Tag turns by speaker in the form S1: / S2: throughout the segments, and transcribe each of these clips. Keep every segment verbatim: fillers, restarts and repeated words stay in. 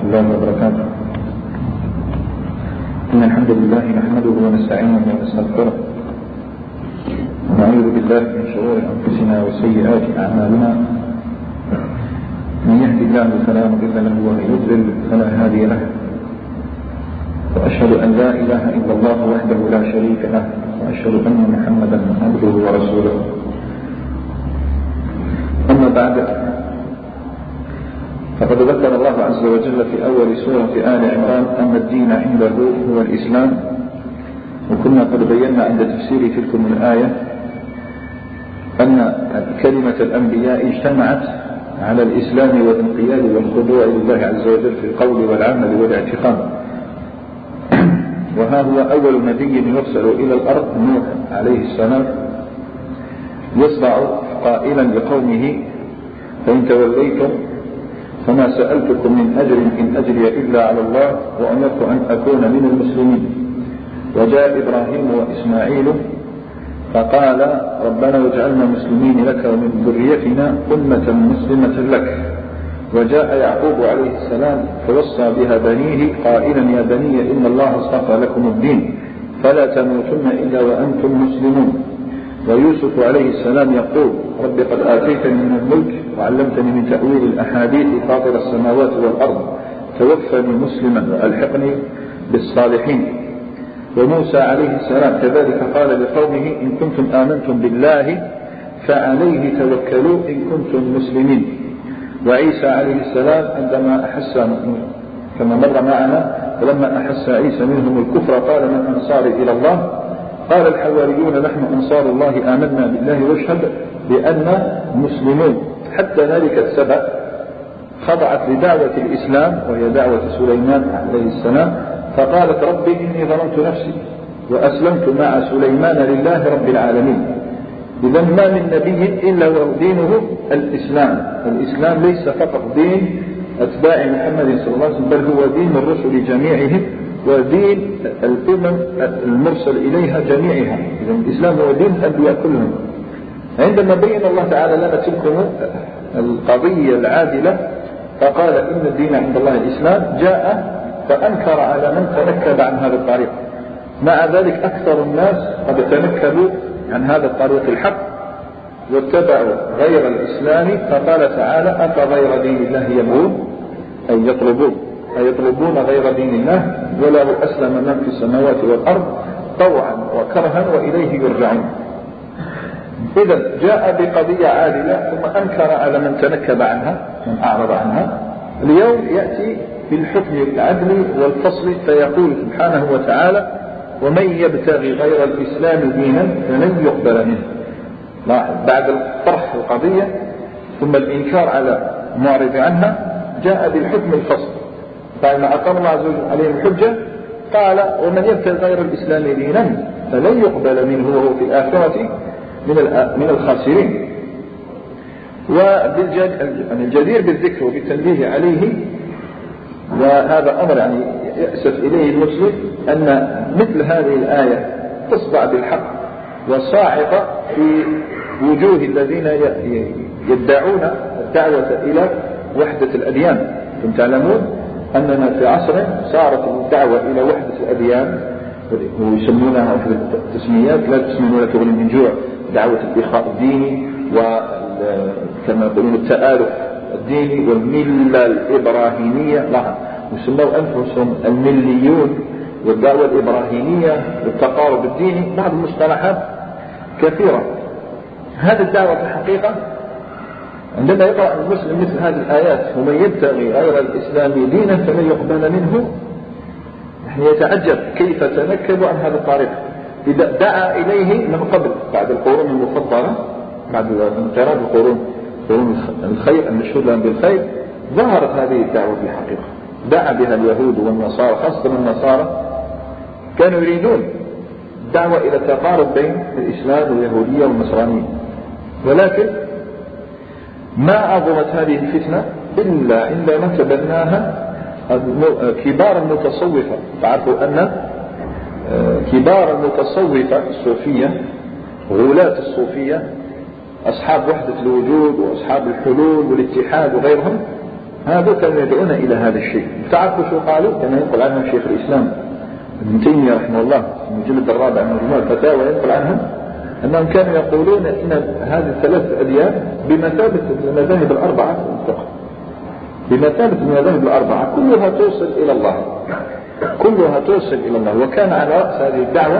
S1: الله وبركاته. إن الحمد لله نحمده ونستعينه ونستغفره ونعوذ بالله من شرور أنفسنا وسيئات أعمالنا. من يهد الله فلا مضل له ومن يضلل فلا هادي له. وأشهد أن لا إله إلا الله وحده لا شريك له، وأشهد أن محمدا عبده ورسوله. أما بعد، فقد ذكر الله عز وجل في أول سورة آل عمران أن الدين عنده هو الإسلام. وكنا قد بينا عند تفسير تلكم الآية أن كلمة الأنبياء اجتمعت على الإسلام والانقياد والخضوع لله عز وجل في القول والعمل والاعتقاد. وها هو أول نبي يرسل إلى الأرض نوح عليه السلام، يصدع قائلا لقومه: فإن توليتم فما سألتكم من أجر إن أجري إلا على الله وأمرت أن أكون من المسلمين. وجاء إبراهيم وإسماعيل فقال: ربنا واجعلنا مسلمين لك ومن ذريتنا أمة مسلمة لك. وجاء يعقوب عليه السلام فوصى بها بنيه قائلا: يا بني إن الله اصطفى لكم الدين فلا تموتن إلا وأنتم مسلمون. ويوسف عليه السلام يقول: رب قد آتيتني من الملك وعلمتني من تأويل الأحاديث فاطر السماوات والأرض توفني مسلما وألحقني بالصالحين. وموسى عليه السلام كذلك قال لقومه: إن كنتم آمنتم بالله فعليه توكلوا إن كنتم مسلمين. وعيسى عليه السلام عندما أحس كما مر معنا ولما أحس عيسى منهم الكفر قال: من أنصاري إلى الله؟ قال الحواريون: نحن أنصار الله آمنا بالله واشهد بأننا مسلمون. حتى ذلك السبع خضعت لدعوة الإسلام وهي دعوة سليمان عليه السلام، فقالت: ربي إني ظلمت نفسي وأسلمت مع سليمان لله رب العالمين. إذا ما من نبي إلا ودينه الإسلام. الإسلام ليس فقط دين أتباع محمد صلى الله عليه وسلم، بل هو دين الرسل جميعهم ودين الأمم المرسل إليها جميعها. إذا الإسلام هو دين الأنبياء كلهم. عندما بين الله تعالى لنا تلك القضية العادلة فقال: إن الدين عند الله الإسلام، جاء فأنكر على من تنكب عن هذا الطريق. مع ذلك أكثر الناس قد تنكبوا عن هذا الطريق الحق واتبعوا غير الإسلام، فقال تعالى: أفغير دين الله يبغون أي يطلبون أي يطلبون غير دين الله وله أسلم من في السماوات والأرض طوعا وكرها وإليه يرجعون. إذا جاء بقضية عادلة ثم أنكر على من تنكب عنها من أعرض عنها. اليوم يأتي بالحكم العدل والفصل فيقول سبحانه وتعالى: ومن يبتغي غير الإسلام دينا فلن يقبل منه. بعد طرح القضية ثم الإنكار على المعرض عنها جاء بالحكم الفصل. بعد ما أقام الله عز وجل عليه الحجة قال: ومن يبتغي غير الإسلام دينا فلن يقبل منه وهو في الآخرة من الخاسرين. والجدير بالذكر وبالتنبيه عليه، وهذا أمر يعني يأسف إليه المسلم، أن مثل هذه الآية تصدع بالحق وصاعقة في وجوه الذين يدعون الدعوة إلى وحدة الأديان. كنتم تعلمون أننا في عصر صارت الدعوة إلى وحدة الأديان ويسمونها في التسميات لا تسمون ولا تغني من جوع، دعوة الإخاء الديني وكما يقولون التآلف الديني والملة الإبراهيمية. لا، يسموا أنفسهم المليون والدعوة الإبراهيمية والتقارب الديني، بعض المصطلحات كثيرة. هذه الدعوة في الحقيقة عندما يقرأ المسلم مثل هذه الآيات: ومن يبتغي غير الإسلام دينا فلن يقبل منه، يتعجب كيف تنكبوا عن هذا الطريق. إذا دعا إليه من قبل بعد القرون المفضلة، بعد انقراض القرون قرون الخير المشهود لهم بالخير، ظهرت هذه الدعوة في الحقيقة. دعا بها اليهود والنصارى، خاصة النصارى كانوا يريدون دعوة إلى التقارب بين الإسلام واليهودية والنصرانية. ولكن ما عظمت هذه الفتنة إلا عندما تبناها كبار المتصوفة. تعرفوا أن كبار المتصوفة الصوفية، غلاة الصوفية، أصحاب وحدة الوجود وأصحاب الحلول والاتحاد وغيرهم، هذا كانوا يدعون إلى هذا الشيء. تعرفوا شو قالوا؟ كما ينقل عنهم شيخ الإسلام ابن تيمية رحمه الله في المجلد الرابع من مجموع الفتاوى، ينقل عنهم أنهم كانوا يقولون إن هذه الثلاث أديان بمثابة المذاهب الأربعة في الفقه، بمثابة المذاهب الأربعة، كلها توصل إلى الله، كلها توصل إلى الله. وكان على رأس هذه الدعوة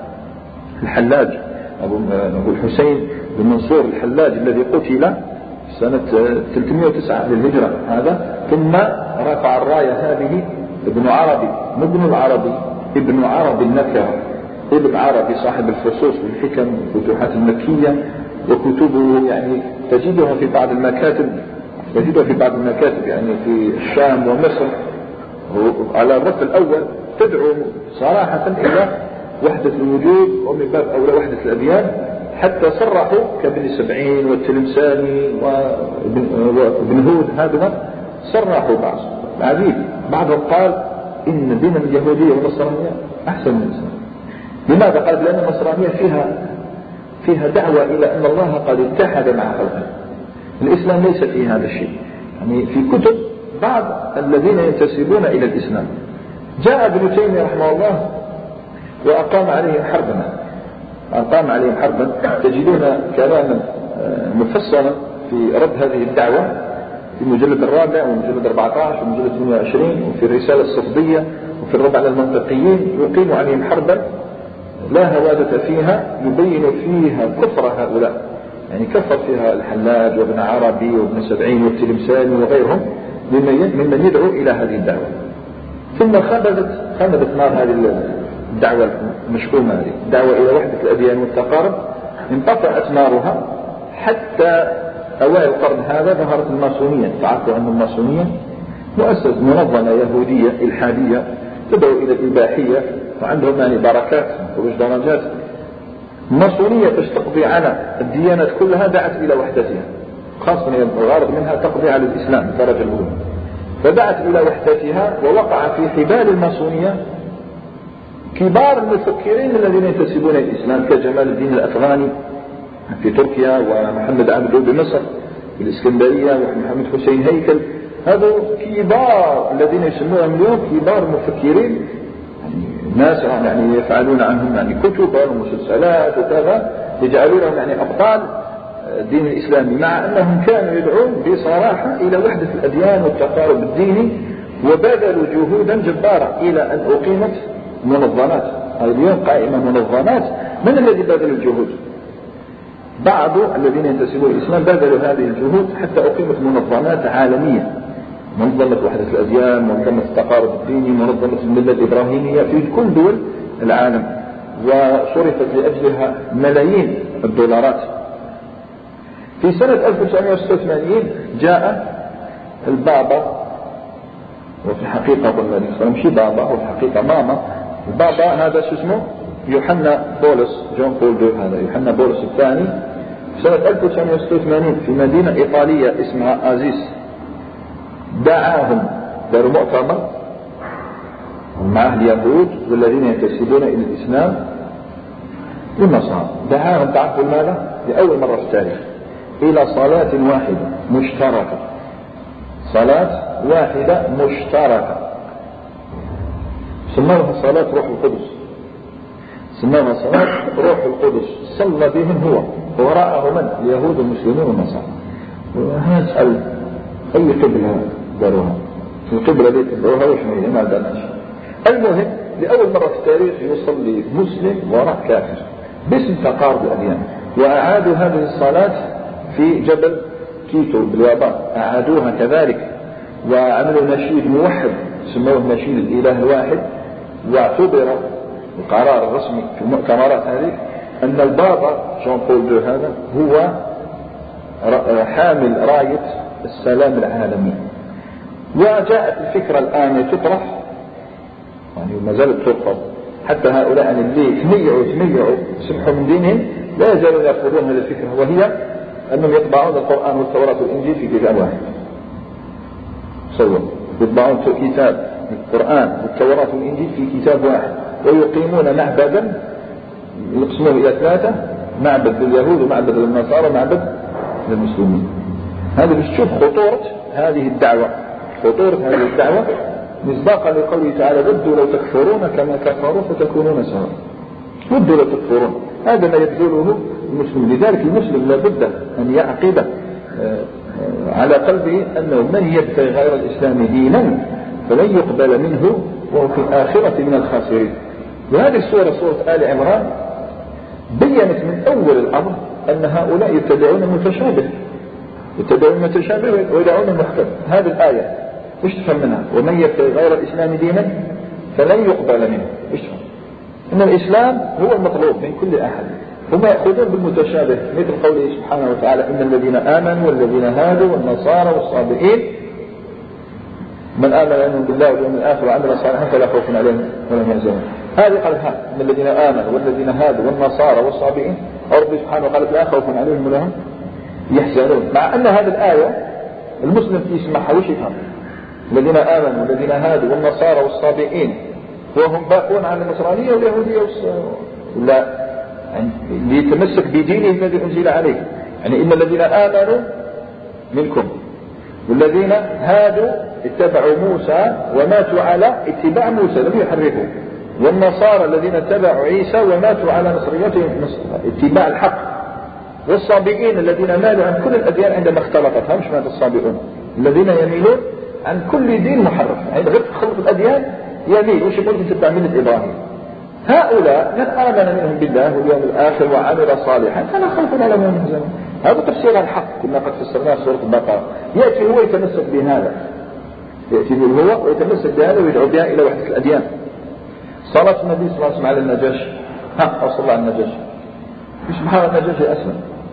S1: الحلاج أبو الحسين بن منصور الحلاج الذي قتل سنة ثلاثمائة وتسعة للهجرة هذا، ثم رفع الراية هذه ابن عربي، مو ابن العربي، ابن عربي النكرة، ابن عربي صاحب الفصوص والحكم والفتوحات المكية، وكتبه يعني تجدها في بعض المكاتب، تجدها في بعض المكاتب يعني في الشام ومصر على الرف الأول، تدعو صراحة إلى وحدة الوجود ومن باب أولى وحدة الأديان، حتى صرحوا كابن سبعين والتلمساني وابن هود، هذا صرحوا بعض عجيب. بعضهم قال إن دين اليهودية والنصرانية أحسن من الإسلام. لماذا؟ قال لأن النصرانية فيها فيها دعوة إلى أن الله قد اتحد مع خلقه، الإسلام ليس فيه هذا الشيء. يعني في كتب بعض الذين ينتسبون إلى الإسلام جاء ابن تيمية رحمه الله وأقام عليهم حربا، أقام عليهم حربا. تجدون كلاما مفصلا في رد هذه الدعوة في المجلد الرابع والمجلد أربعة عشر والمجلد ثمانية وعشرين، وفي الرسالة الصفدية، وفي الرد على المنطقيين، يقيم عليهم حربا لا هوادة فيها، يبين فيها كفر هؤلاء، يعني كفر فيها الحلاج وابن عربي وابن سبعين والتلمساني وغيرهم ممن يدعو إلى هذه الدعوة. ثم خبدت خبدت نار هذه الدعوة المشكومة، هذه الدعوة إلى وحدة الأديان والتقارب، انقطعت نارها حتى أوائل القرن هذا ظهرت الماسونية. تعرفوا أن الماسونية مؤسسة منظمة يهودية إلحادية تدعو إلى الإباحية، وعندهم يعني بركات ودرجات. الماسونية تقضي على الديانات كلها، دعت إلى وحدتها، خاصة الغرض منها تقضي على الإسلام الدرجة الأولى، فدعت إلى وحدتها. ووقع في حبال الماسونية كبار المفكرين الذين ينتسبون إلى الإسلام كجمال الدين الأفغاني في تركيا، ومحمد عبدو بمصر في الإسكندرية، ومحمد حسين هيكل. هذا كبار الذين يسمونهم اليوم كبار المفكرين، ناس يعني يفعلون عنهم يعني كتبا ومسلسلات وكذا، يجعلونهم يعني أبطال الدين الإسلامي، مع أنهم كانوا يدعون بصراحة إلى وحدة الأديان والتقارب الديني، وبذلوا جهودا جبارة إلى أن أقيمت منظمات. اليوم قائمة منظمات. من الذي بذل الجهود؟ بعض الذين ينتسبون الإسلام بذلوا هذه الجهود حتى أقيمت منظمات عالمية، منظمة وحدة الأديان، منظمة التقارب الديني، منظمة الملة الإبراهيمية في كل دول العالم، وصرفت لأجلها ملايين الدولارات. في سنة ألف وتسعمائة وستة وثمانين جاء البابا، وفي الحقيقة قلنا مش بابا، وفي الحقيقة ماما. البابا هذا شو اسمه؟ يوحنا بولس، جون بول دو، هذا يوحنا بولس الثاني. سنة ألف وتسعمائة وستة وثمانين في مدينة إيطالية اسمها آزيس دعاهم، داروا مؤتمر مع اليهود والذين ينتسبون إلى الإسلام والنصارى. دعاهم، تعرفوا لماذا؟ لأول مرة في التاريخ إلى صلاة واحدة مشتركة، صلاة واحدة مشتركة، سموها صلاة روح القدس، سموها صلاة روح القدس. صلى بهم هو وراءه من؟ اليهود والمسلمين والنصارى. وهنسأل أي قبلة داروها؟ القبلة دي تدعوها وش هي؟ ما داناش. المهم لأول مرة في التاريخ يصلي مسلم وراء كافر باسم تقارب الأديان. وأعادوا هذه الصلاة في جبل كيتو باليابان، أعادوها كذلك، وعملوا نشيد موحد سموه نشيد الإله الواحد. واعتبر القرار الرسمي في المؤتمرات هذه أن البابا جون بول دو هذا هو حامل راية السلام العالمي. وجاءت الفكرة الآن تطرح، يعني ما زالت ترفض، حتى هؤلاء اللي تميعوا تميعوا سمحوا من دينهم لا يزالون يرفضون هذه الفكرة، وهي أنهم يطبعون القرآن والتوراة والإنجيل في كتاب واحد. صور يطبعون كتاب القرآن والتوراة والإنجيل في كتاب واحد، ويقيمون معبدا يقسموه إلى ثلاثة، معبد لليهود ومعبد للنصارى ومعبد للمسلمين. هذا بتشوف خطورة هذه الدعوة. خطورة هذه الدعوة مصداقا لقوله تعالى ودوا لو تكفرون كما كفروا فتكونون سواء. ودوا لو تكفرون، هذا ما يبذله المسلم. لذلك المسلم لابد أن يعقد على قلبه أنه من يبتغي غير الإسلام دينا فلن يقبل منه وهو في الآخرة من الخاسرين. وهذه السورة سورة آل عمران بيّنت من أول الأمر أن هؤلاء يتبعون المتشابه يتبعون المتشابه ويدعون المحكم. هذه الآية ايش تفهم منها؟ ومن يبتغي غير الإسلام دينا فلن يقبل منه. ايش تفهم؟ إن الإسلام هو المطلوب من كل أحد، هم يأخذون بالمتشابه مثل قوله سبحانه وتعالى إن الذين آمنوا والذين هادوا والنصارى والصابئين من آمن بالله واليوم الآخر وعمل صالحا فلا خوف عليهم ولا هم يحزنون. هذه قال ها إن الذين آمنوا والذين هادوا والنصارى والصابئين، رب سبحانه قال لا خوف عليهم ولا هم يحزنون. مع أن هذه الآية المسلم يسمعها وش يفهم؟ الذين آمنوا والذين هادوا والنصارى والصابئين وهم باقون على النصرانية واليهودية لا، يعني ليتمسك بدينه الذي أنزل عليه. يعني إن الذين آمنوا منكم والذين هادوا اتبعوا موسى وماتوا على اتباع موسى لم يحرفوا، والنصارى الذين اتبعوا عيسى وماتوا على نصريتهم اتباع الحق، والصابئين الذين مالوا عن كل الأديان عندما اختلطت. همش مات الصابئون الذين يميلون عن كل دين محرف، يعني غير تخلط الأديان يميل وش يقول تتبع ملة إبراهيم. هؤلاء من آمن منهم بالله واليوم الآخر وعمل صالحا فلا خوف عليهم ولا هم يحزنون. هذا تفسير الحق كما قد فسرناه في سورة البقرة. يأتي هو يتمسك بهذا، يأتي به هو ويتمسك بهذا ويدعو بها إلى وحدة الأديان. صلاة النبي صلى الله عليه وسلم على النجاشي، ها أو صلى على النجاشي، مش محاول النجاشي أسلم،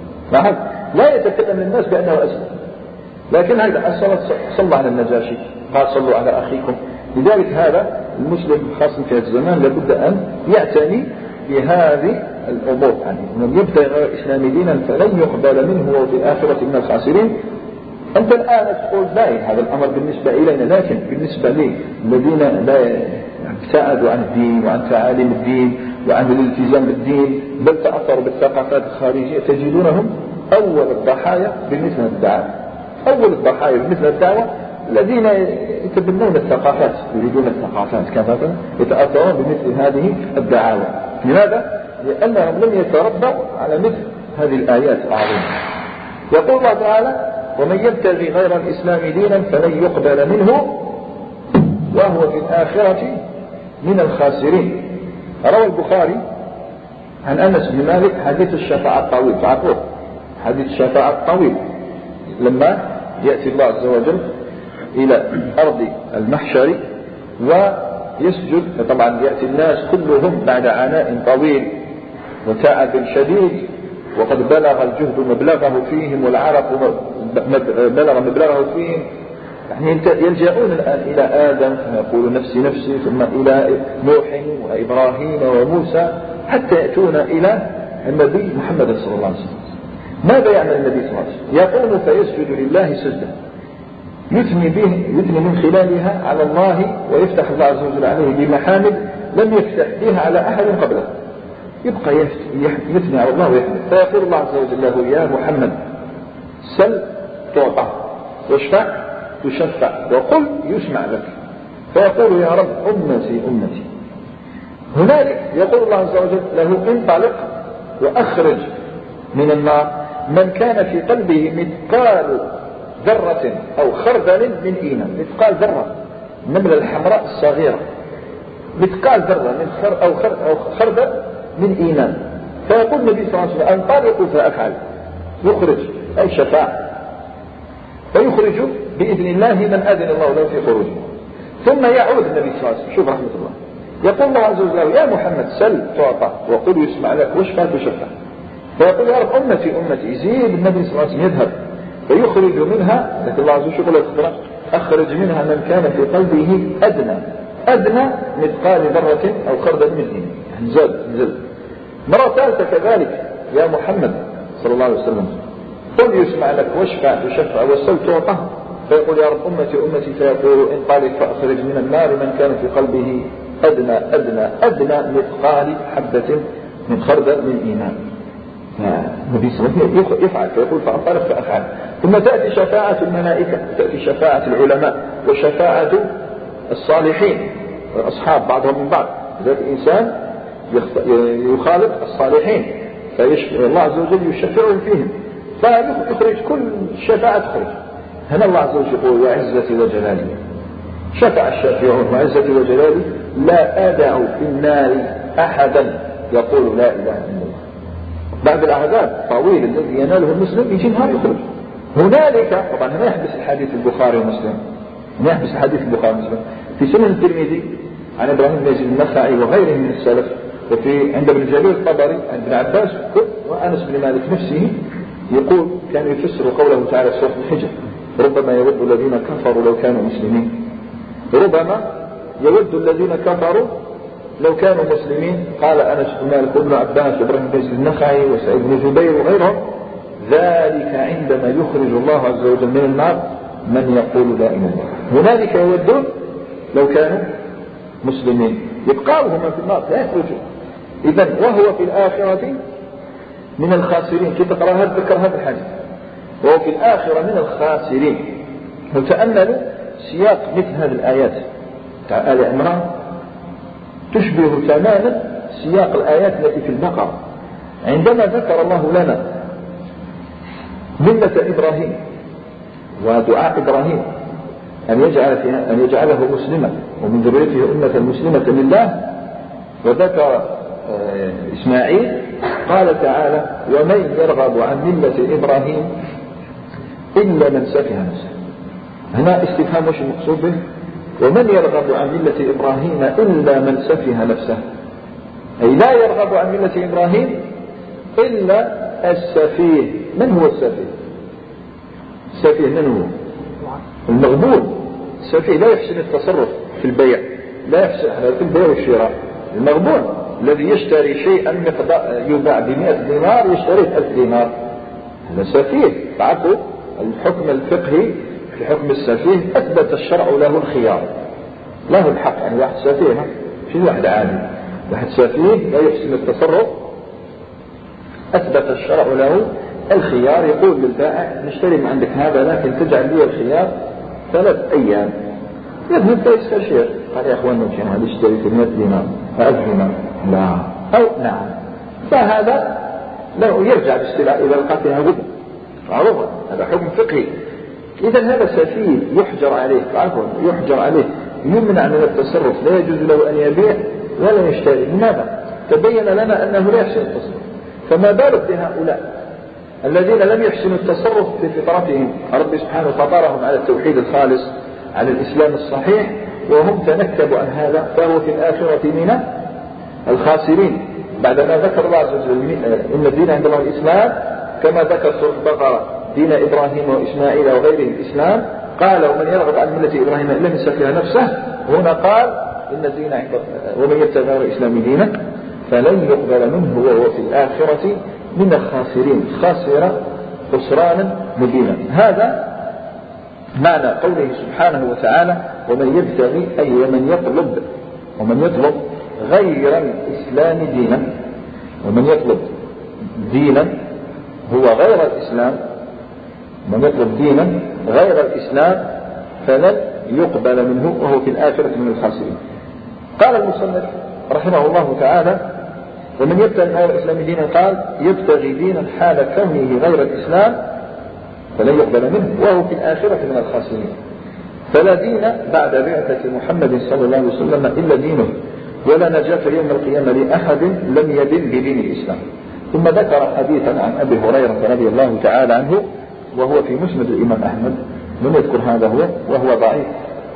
S1: لا يتكلم للناس بأنه أسلم، لكن هذا الصلاة صلى على النجاشي قال صلوا على أخيكم. لذلك هذا المسلم خاصة في هذا الزمان لابد أن يعتني بهذه الأمور. يعني من يبتغي غير الإسلام دينا فلن يقبل منه وهو في الآخرة من الخاسرين. أنت الآن تقول باين هذا الأمر بالنسبة إلينا، لكن بالنسبة لي الذين لا ابتعدوا عن الدين وعن تعاليم الدين وعن الالتزام بالدين بل تأثروا بالثقافات الخارجية تجدونهم أول الضحايا بمثل الدعوة. أول الضحايا بمثل الدعوة الذين يتبنون الثقافات، يريدون الثقافات كافة، يتأثرون بمثل هذه الدعاوى. لماذا؟ لأنهم لم يتربوا على مثل هذه الآيات العظيمة. يقول الله تعالى ومن يبتغي غير الإسلام دينا فلن يقبل منه وهو في الآخرة من الخاسرين. روى البخاري عن أنس بن مالك حديث الشفاعة الطويل، تعرفوه حديث الشفاعة الطويل، لما يأتي الله عز وجل إلى أرض المحشر ويسجد. طبعا يأتي الناس كلهم بعد عناء طويل وتعب شديد وقد بلغ الجهد مبلغه فيهم والعرق بلغ مبلغه فيهم، يعني يلجأون الآن إلى آدم فيقول نفسي نفسي، ثم إلى نوح وإبراهيم وموسى حتى يأتون إلى النبي محمد صلى الله عليه وسلم. ماذا يعمل النبي صلى الله عليه وسلم؟ يقوم فيسجد لله سجدا يثني به يثني من خلالها على الله ويفتح الله عز وجل عليه بمحامد لم يفتح بها على أحد قبله، يبقى يثني على الله ويحمد. فيقول الله عز وجل له يا محمد سل تعطى واشفع تشفع وقل يسمع لك. فيقول يا رب أمتي أمتي. هنالك يقول الله عز وجل له انطلق وأخرج من النار من كان في قلبه مثقال ذرة أو خردل من إيمان. مثقال ذرة، النملة الحمراء الصغيرة، مثقال ذرة من خر أو, خر أو خردل من إيمان. فيقول النبي صلى الله عليه وسلم انطلقوا فأفعل، يخرج أي شفاعة، فيخرج بإذن الله من أذن الله له في خروجه. ثم يعود النبي صلى الله عليه وسلم، شوف رحمة الله، يقول الله عز وجل يا محمد سل تعطى وقل يسمع لك واشفع تشفع. فيقول يا رب أمتي أمتي، يزيد النبي صلى الله عليه وسلم يذهب فيخرج منها، لكن الله عز وجل يقول أخرج منها من كان في قلبه أدنى أدنى مثقال ذرة أو خردل من إيمان. يعني زاد زاد. مرة ثالثة كذلك يا محمد صلى الله عليه وسلم قل يسمع لك واشفع تشفع وسل تعطى. فيقول يا رب أمتي أمتي، فيقول انطلق فأخرج من النار من كان في قلبه أدنى أدنى أدنى مثقال حبة من خردل من إيمان. النبي صلى الله عليه وسلم يفعل فيقول فأنطلق فأفعل. ثم تأتي شفاعة الملائكة، تأتي شفاعة العلماء وشفاعة الصالحين والأصحاب بعضهم من بعض. ذات الإنسان يخالط الصالحين فالله عز وجل يشفعهم فيهم فيخرج كل شفاعة تخرج. هنا الله عز وجل يقول وعزتي وجلالي شفع الشافعون وعزتي وجلالي لا أدع في النار أحدا يقول لا إله إلا الله. بعد العذاب طويل الذي يناله المسلم يجي نهار يخرج هنالك. طبعا ما يحبس الحديث البخاري ومسلم، ما يحبس الحديث البخاري ومسلم في سنن الترمذي عن ابراهيم بن يزيد النخعي وغيره من السلف، وفي عند ابن جرير الطبري عن ابن عباس وانس بن مالك نفسه يقول كان يفسر قوله تعالى في سورة الحجر ربما يود الذين كفروا لو كانوا مسلمين. ربما يود الذين كفروا لو كانوا مسلمين. قال انس بن مالك وابن عباس وابراهيم بن يزيد النخعي وسعيد بن جبير وغيرهم ذلك عندما يخرج الله عز وجل من النار من يقول لا اله الا الله. هنالك يودون لو كانوا مسلمين يبقوا هما في النار لا يخرجون. إذن وهو في الآخرة من الخاسرين. كيف تقرأ هذا ذكر هذا الحديث وهو في الآخرة من الخاسرين. وتأملوا سياق مثل هذه الآيات تاع آل عمران تشبه تماما سياق الآيات التي في البقرة عندما ذكر الله لنا ملة إبراهيم ودعاء إبراهيم أن يجعل فيها أن يجعله مسلما ومن ذريته أمة مسلمة لله. وذكر إسماعيل قال تعالى ومن يرغب عن ملة إبراهيم إلا من سفه نفسه. هنا استفهام وش المقصود به؟ ومن يرغب عن ملة إبراهيم إلا من سفه نفسه، أي لا يرغب عن ملة إبراهيم إلا السفيه. من هو السفيه؟ السفيه من هو؟ المغبون. السفيه لا يحسن التصرف في البيع، لا يحسن في البيع والشراء. المغبون الذي يشتري شيئا مقدار يباع بمئة دينار يشتريه ألف دينار هذا سفيه. تعرفوا الحكم الفقهي في حكم السفيه أثبت الشرع له الخيار، له الحق. يعني واحد سفيه في واحد عادي، واحد سفيه لا يحسن التصرف أثبت الشرع له الخيار. يقول للبائع نشتري من عندك هذا لكن تجعل لي الخيار ثلاث أيام. يذهب فيستشير قال يا أخوان نمشي هذا اشتري في مئة دينار ألف دينار لا أو نعم، فهذا له يرجع باستيلاء إذا لقى فيها غبن معروفة. هذا حكم فقهي. إذا هذا سفيه يحجر عليه، عفوا يحجر عليه يمنع من التصرف، لا يجوز له أن يبيع ولا يشتري. لماذا؟ تبين لنا أنه لا يحسن التصرف. فما بالك بهؤلاء الذين لم يحسنوا التصرف في فطرتهم؟ رب سبحانه فطرهم على التوحيد الخالص على الإسلام الصحيح وهم تنكبوا عن هذا فهو في الآخرة من الخاسرين. بعدما ذكر الله عز وجل إن الدين عند الله الإسلام كما ذكر سورة البقرة دين إبراهيم وإسماعيل وغيره الإسلام قال ومن يرغب عن ملة إبراهيم إلا من سفه نفسه. هنا قال إن الدين عند ومن يبتغي غير الإسلام دينا فلن يقبل منه وهو في الآخرة من الخاسرين. خاسر خسرانا مبينا. هذا معنى قوله سبحانه وتعالى ومن يبتغي أي ومن يطلب ومن يطلب غير الإسلام دينا. ومن يطلب دينا هو غير الإسلام، من يطلب دينا غير الإسلام فلن يقبل منه وهو في الآخرة من الخاسرين. قال المصنف رحمه الله تعالى ومن يبتغي غير الإسلام دينا قال يبتغي دينا حال كونه غير الإسلام فلن يقبل منه وهو في الآخرة من الخاسرين. فلا دين بعد بعثة محمد صلى الله عليه وسلم إلا دينه ولا نجاة يوم القيامة لأحد لم يدن بدين الإسلام. ثم ذكر حديثا عن أبي هريرة رضي الله تعالى عنه وهو في مسند الإمام أحمد. من يذكر هذا هو وهو ضعيف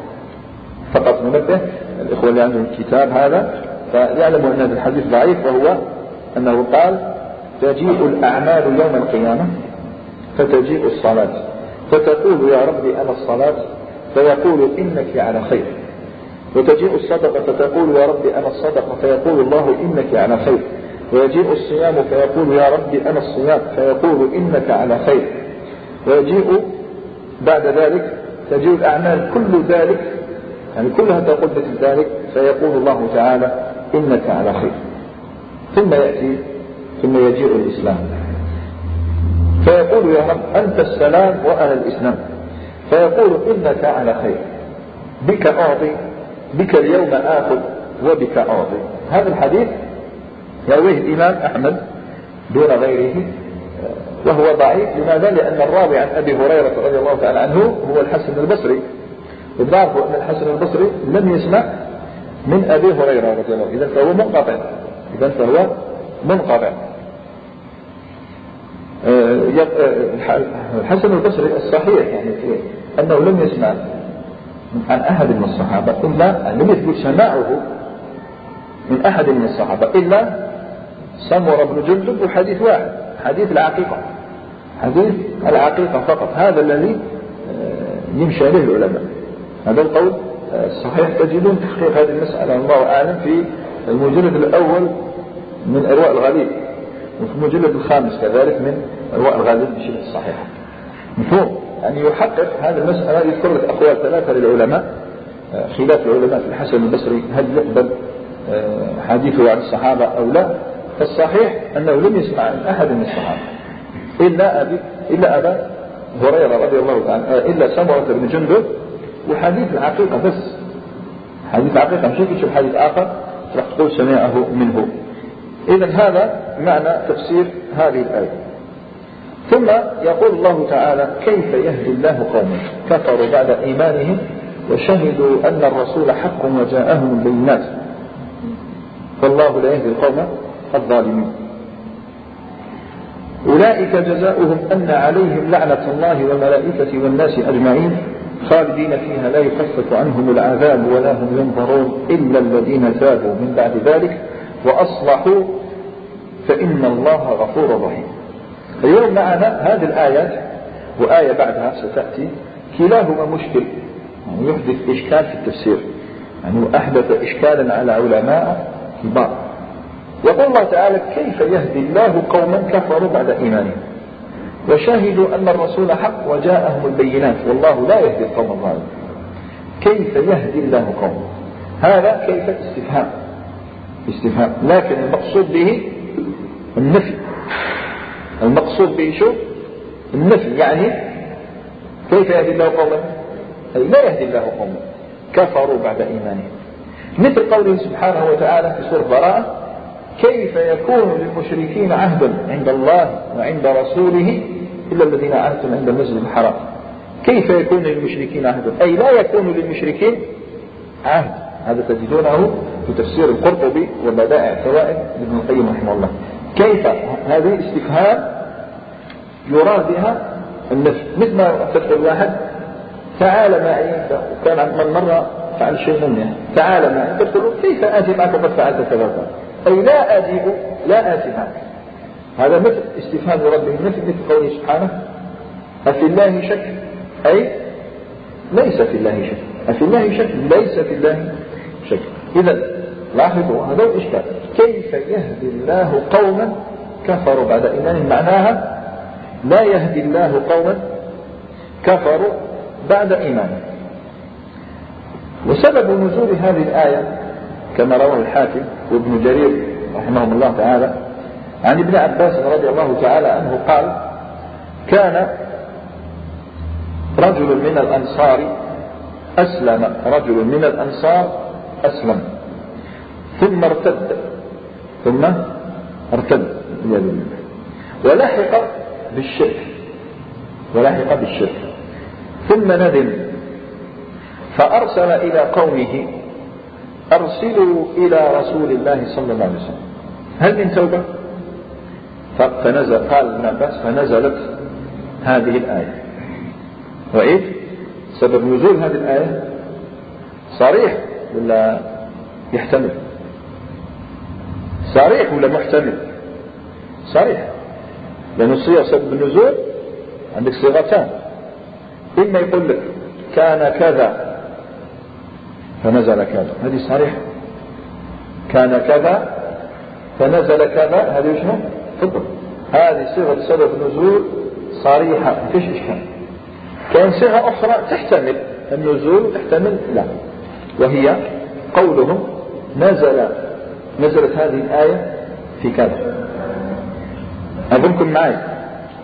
S1: فقط ننبه الإخوة اللي عندهم الكتاب هذا فيعلموا أن هذا الحديث ضعيف. وهو أنه قال تجيء الأعمال يوم القيامة فتجيء الصلاة فتقول يا ربي أنا الصلاة فيقول إنك على خير. وتجيء الصدقة فتقول يا ربي أنا الصدقة فيقول الله إنك على خير. ويجيء الصيام فيقول يا ربي أنا الصيام فيقول إنك على خير. ويجيء بعد ذلك تجيء الأعمال كل ذلك يعني كلها تقول مثل ذلك فيقول الله تعالى إنك على خير. ثم يأتي ثم يجيء الإسلام فيقول يا رب أنت السلام وأنا الإسلام، فيقول إنك على خير، بك أعطي، بك اليوم آخذ وبك أعطي. هذا الحديث يرويه الإمام أحمد دون غيره، وهو ضعيف. لماذا؟ لأن الراوي عن أبي هريرة رضي الله تعالى عنه هو الحسن البصري، وتعرفوا أن الحسن البصري لم يسمع من أبي هريرة رضي الله عنه، إذا فهو منقطع، إذا فهو منقطع. الحسن البصري الصحيح يعني أنه لم يسمع عن أحد من الصحابة إلا لم يثبت سماعه من أحد من الصحابة إلا سمر بن جندب وحديث واحد، حديث العقيقة، حديث العقيقة فقط. هذا الذي يمشي عليه العلماء، هذا القول الصحيح. تجدون تحقيق هذه المسألة الله أعلم في المجلد الأول من إرواء الغليل، وفي المجلد الخامس كذلك من إرواء الغليل بشبه الصحيحة. مفهوم؟ يعني يحقق هذه المسألة، يذكر لك أقوال ثلاثة للعلماء، خلاف العلماء في الحسن البصري هل يقبل حديثه عن الصحابة أو لا. فالصحيح أنه لم يسمع عن أحد من الصحابة إلا أبي إلا أبا هريرة رضي الله تعالى، إلا سمرة بن جندب وحديث العقيقة بس. حديث العقيقة مش تشوف حديث آخر راح تقول سمعه منه. إذا هذا معنى تفسير هذه الآية. ثم يقول الله تعالى كيف يهدي الله قوما كفروا بعد إيمانهم وشهدوا أن الرسول حق وجاءهم البينات والله لا يهدي القوم الظالمين. أولئك جزاؤهم أن عليهم لعنة الله والملائكة والناس أجمعين خالدين فيها لا يخفف عنهم العذاب ولا هم ينظرون إلا الذين تابوا من بعد ذلك وأصلحوا فإن الله غفور رحيم. اليوم معنا هذه الآيات وآية بعدها ستأتي، كلاهما مشكل، يعني يحدث إشكال في التفسير، يعني أحدث إشكالا على علماء كبار. يقول الله تعالى كيف يهدي الله قوما كفروا بعد إيمانهم وشاهدوا أن الرسول حق وجاءهم البينات والله لا يهدي القوم الظالمين. كيف يهدي الله قوما، هذا كيف استفهام استفهام لكن المقصود به النفي. المقصود به شو؟ النفي. يعني كيف يهدي الله قوما، أي لا يهدي الله قوما كفروا بعد إيمانهم، مثل قوله سبحانه وتعالى في سورة براءة كيف يكون للمشركين عهد عند الله وعند رسوله إلا الذين عاهدتم عند المسجد الحرام. كيف يكون للمشركين عهد، أي لا يكون للمشركين عهد. هذا تجدونه في تفسير القرطبي وبدائع فوائد ابن القيم رحمه الله. كيف، هذه استفهام يراد بها النفي. مثل ما تقول واحد تعال معي، كان من مرة فعل شيء منه، تعال معي، تقول كيف آتي معك قد فعلت كذا، أي لا أجيب لا آتي معك. هذا مثل استفهام يراد به النفي، مثل قوله سبحانه أفي الله شك، أي ليس في الله شك، أفي الله شك ليس في الله شك. إذا لاحظوا هذا الإشكال، كيف يهدي الله قوما كفروا بعد إيمانهم، معناها لا يهدي الله قوما كفروا بعد إيمانهم. وسبب نزول هذه الآية كما رواه الحاكم وابن جرير رحمهم الله تعالى عن ابن عباس رضي الله تعالى عنه قال كان رجل من الأنصار أسلم، رجل من الأنصار أسلم ثم ارتد ثم ارتد ولحق بالشرك ولحق بالشرك ثم ندم فأرسل إلى قومه أرسلوا إلى رسول الله صلى الله عليه وسلم هل من توبة؟ فنزل، قال ابن عباس فنزلت هذه الآية. وإذ سبب نزول هذه الآية صريح ولا يحتمل؟ صريح ولا محتمل؟ صريح، لأنه صيغ سبب النزول عندك صيغتان، إما يقول لك كان كذا فنزل كذا، هذه صريحة، كان كذا فنزل كذا، هذه شنو؟ فضل، هذه صيغة سبب نزول صريحة ما فيش إشكال. كان صيغة أخرى تحتمل النزول وتحتمل لا، وهي قولهم نزل نزلت هذه الآية في كذا. أظنكم معي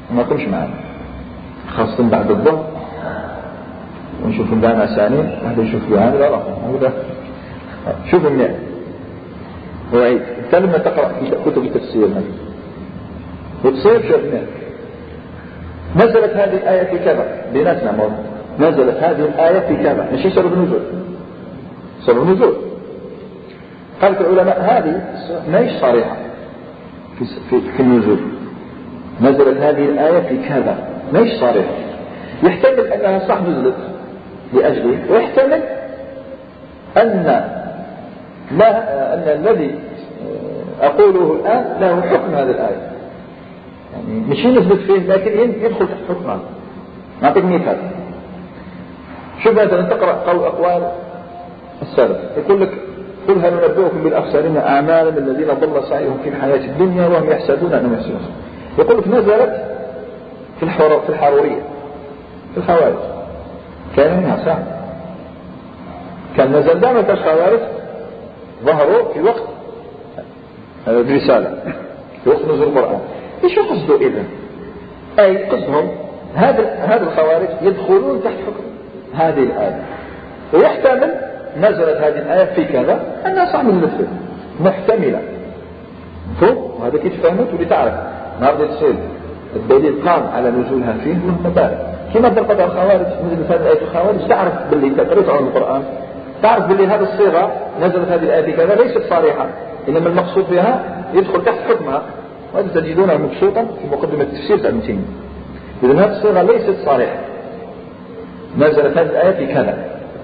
S1: ما كنش معنا خاصة بعد الظهر ونشوف لنا أسانيد واحد يشوف لها هذا رقم شوفوا منين وعيد انت لما تقرأ في كتب التفسير وتصير شوف منين نزلت هذه الآية في كذا بيناتنا موضوع نزلت هذه الآية في كذا مش سبب النزول سبب النزول قالت العلماء هذه ما هيش صريحة في, في, في النزول نزلت هذه الآية في كذا ما هيش صريحة يحتمل أنها صح نزلت لأجله ويحتمل أن لا أن الذي أقوله الآن له حكم هذه الآية يعني مش نثبت فيه لكن يدخل تحت حكمها. نعطيك مثال شوف مثلا تقرأ قول أقوال السلف يقول لك قل هل ننبئكم بالأخسرين أعمالا الذين ضل سعيهم في الحياة الدنيا وهم يحسبون أنهم يحسنون. يقول لك نزلت في الحر في الحرورية في الخوارج كان منها ساعة كان نزل دائما الخوارج ظهروا في وقت الرسالة في وقت نزول القرآن. ايش قصده إذن؟ أي قصدهم هذا هذا الخوارج يدخلون تحت حكم هذه الآية ويحتمل نزلت هذه الآية في كذا أنها صح من مثل محتملة فوق وهذا كيف فهمت ولتعرف نهار تصير الدليل قام على نزولها فيه والمبالغ كما تلقى الخوارج نزلت هذه الآية الخوارج تعرف باللي تقرأت عن القرآن تعرف باللي هذه الصيغة نزلت هذه الآية كذا ليست صريحة إنما المقصود بها يدخل تحت حكمها وهذا تجدونها مبسوطا في مقدمة التفسير تاع ابن تيمية. إذن هذه الصيغة ليست صريحة نزلت هذه الآية في كذا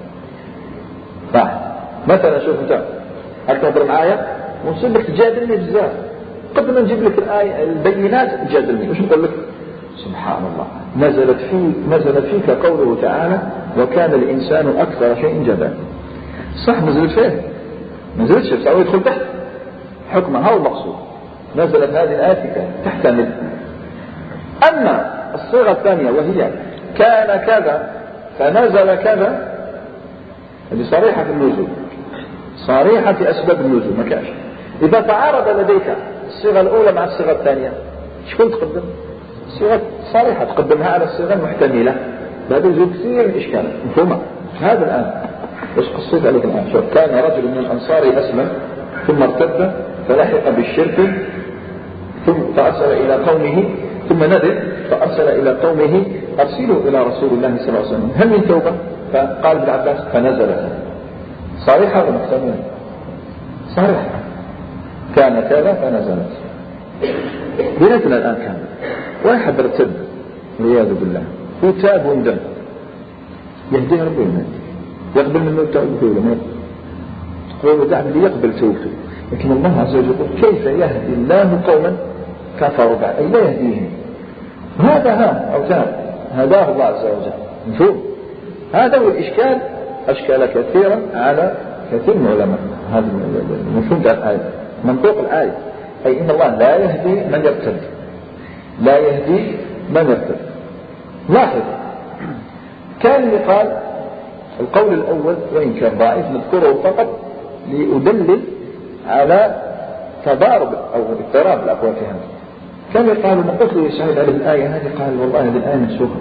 S1: صح مثلا شوف انت هتنظر معايا ونصير لك تجادلني بزاف قبل ما نجيب لك الآية البينات تجادلني وش نقول لك سبحان الله نزلت في نزلت فيك قوله تعالى وكان الإنسان أكثر شيء جدلا صح نزلت فيه نزلت شيء سوي يدخل تحت حكمها هو المقصود نزلت هذه الآية تحتمل. أما الصيغة الثانية وهي كان كذا فنزل كذا هذه صريحة في النزول صريحة في أسباب النزول ما كاش. إذا تعارض لديك الصيغة الأولى مع الصيغة الثانية شكون تقدم؟ صيغة صريحة تقدمها على الصيغة المحتملة هذا يزول كثير من إشكال مفهومة. هذا الآن بس قصيت عليك الآن شوف كان رجل من الأنصار أسلم ثم ارتد فلحق بالشرك ثم فأرسل إلى قومه ثم ندم فأرسل إلى قومه أرسلوا إلى رسول الله صلى الله عليه وسلم هل من توبة؟ فقال ابن عباس فنزلت صريحة ومحتملة صريحة كان كذا فنزلت. بنتنا الآن كان واحد ارتد والعياذ بالله وتاب وندم يهديه ربنا يقبل منه التوبة ولا ما تقول دع لي يقبل توبته لكن الله عز وجل يقول كيف يهدي الله قوما كفروا بعد أي لا يهديهم هذا ها أو تاب هداه الله عز وجل مفهوم. هذا هو الإشكال أشكال كثيرا على كثير من العلماء هذا المفهوم تاع الآية منطوق الآية أي إن الله لا يهدي من يرتد لا يهدي من يرتد. لاحظ كان يقال القول الأول وإن كان ضعيف نذكره فقط لأدلل على تضارب أو اضطراب الأقوال في هذا. كان يقال من قلت له يسعد عليه الآية هذه قال والله هذه الآية منسوخة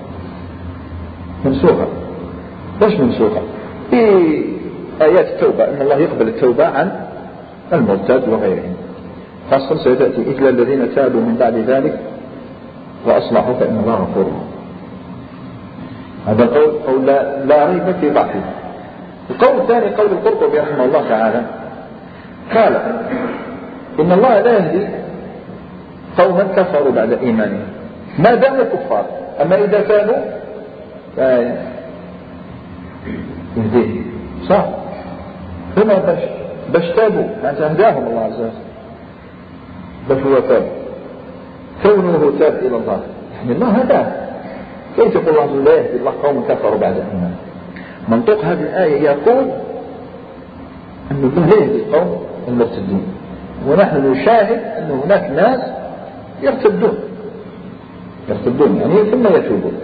S1: منسوخة ليش منسوخة؟ في آيات التوبة أن الله يقبل التوبة عن المرتد وغيرهم خاصة سيتأتي إلا الذين تابوا من بعد ذلك وأصلحوا فإن الله غفور. هذا القول قول لا, لا ريب في ضعفه. القول الثاني قول القرطبي رحمه الله تعالى قال إن الله لا يهدي قوما كفروا بعد إيمانهم ما داموا كفار أما إذا كانوا يهديه صح هنا باش باش تابوا يعني هداهم الله عز وجل باش هو تاب كونه تاب إلى الله يعني الله هداه. كيف يقول الله لا يهدي الله قوم كفروا بعد إيمان؟ منطق هذه الآية يقول أن الله لا يهدي قوم المرتدين ونحن نشاهد أن هناك ناس يرتدون يرتدون يعني ثم يتوبون.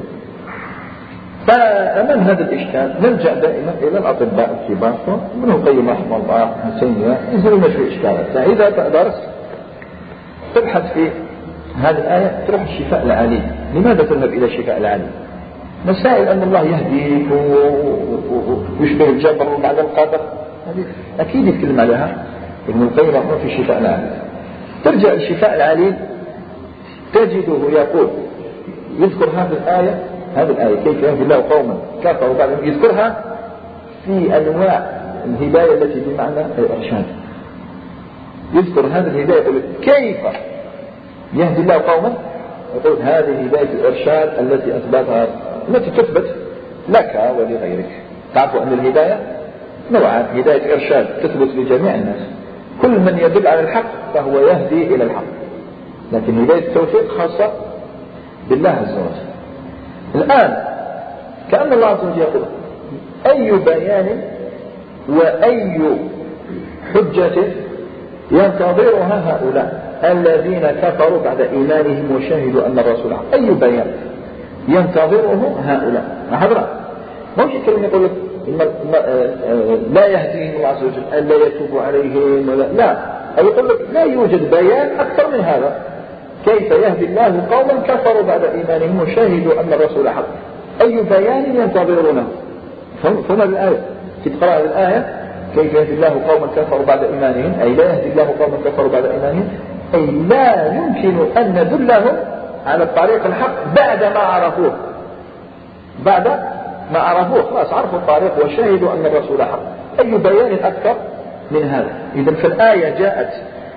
S1: فأمام هذا الإشكال نرجع دائما إلى الأطباء الكبار ومنه القيم رحمه الله ابن تيمية ينزلون في إشكالات. إذا درست تبحث في هذه الآية تروح الشفاء العليل. لماذا تذهب إلى الشفاء العليل؟ مسائل أن الله يهديك ويشبه الجبر بعد القدر أكيد يتكلم عليها ابن القيم رحمه في الشفاء العليل. ترجع الشفاء العليل تجده يقول يذكر هذه الآية هذه الآية كيف يهدي الله قوما كفروا بعد يذكرها في أنواع الهداية التي بمعنى الإرشاد. يذكر هذه الهداية يقول كيف يهدي الله قوما، يقول هذه هداية الإرشاد التي أثبتها التي تثبت لك ولغيرك. تعرفوا أن الهداية نوعان، هداية إرشاد تثبت لجميع الناس، كل من يدل على الحق فهو يهدي إلى الحق، لكن هداية التوفيق خاصة بالله عز وجل. الآن كأن الله عز وجل يقول أي بيان وأي حجة ينتظرها هؤلاء الذين كفروا بعد إيمانهم وشهدوا أن الرسول حق. أي بيان ينتظره هؤلاء حضرات ما وش يتكلم يقول لك لا يهديهم الله عز وجل أن لا يتوب عليهم ولا لا، أو يقول لك لا يوجد بيان أكثر من هذا. كيف يهدي الله قوما كفروا بعد إيمانهم وشهدوا أن الرسول حق. أي بيان ينتظرونه. فما الآية تقرأ الآية كيف يهدي الله قوما كفروا بعد إيمانهم، أي لا يهدي الله قوما كفروا بعد إيمانهم، أي لا يمكن أن ندلهم على الطريق الحق بعد ما عرفوه، بعد ما عرفوه خلاص عرفوا الطريق وشهدوا أن الرسول حق. أي بيان أكثر من هذا؟ إذن فالآية جاءت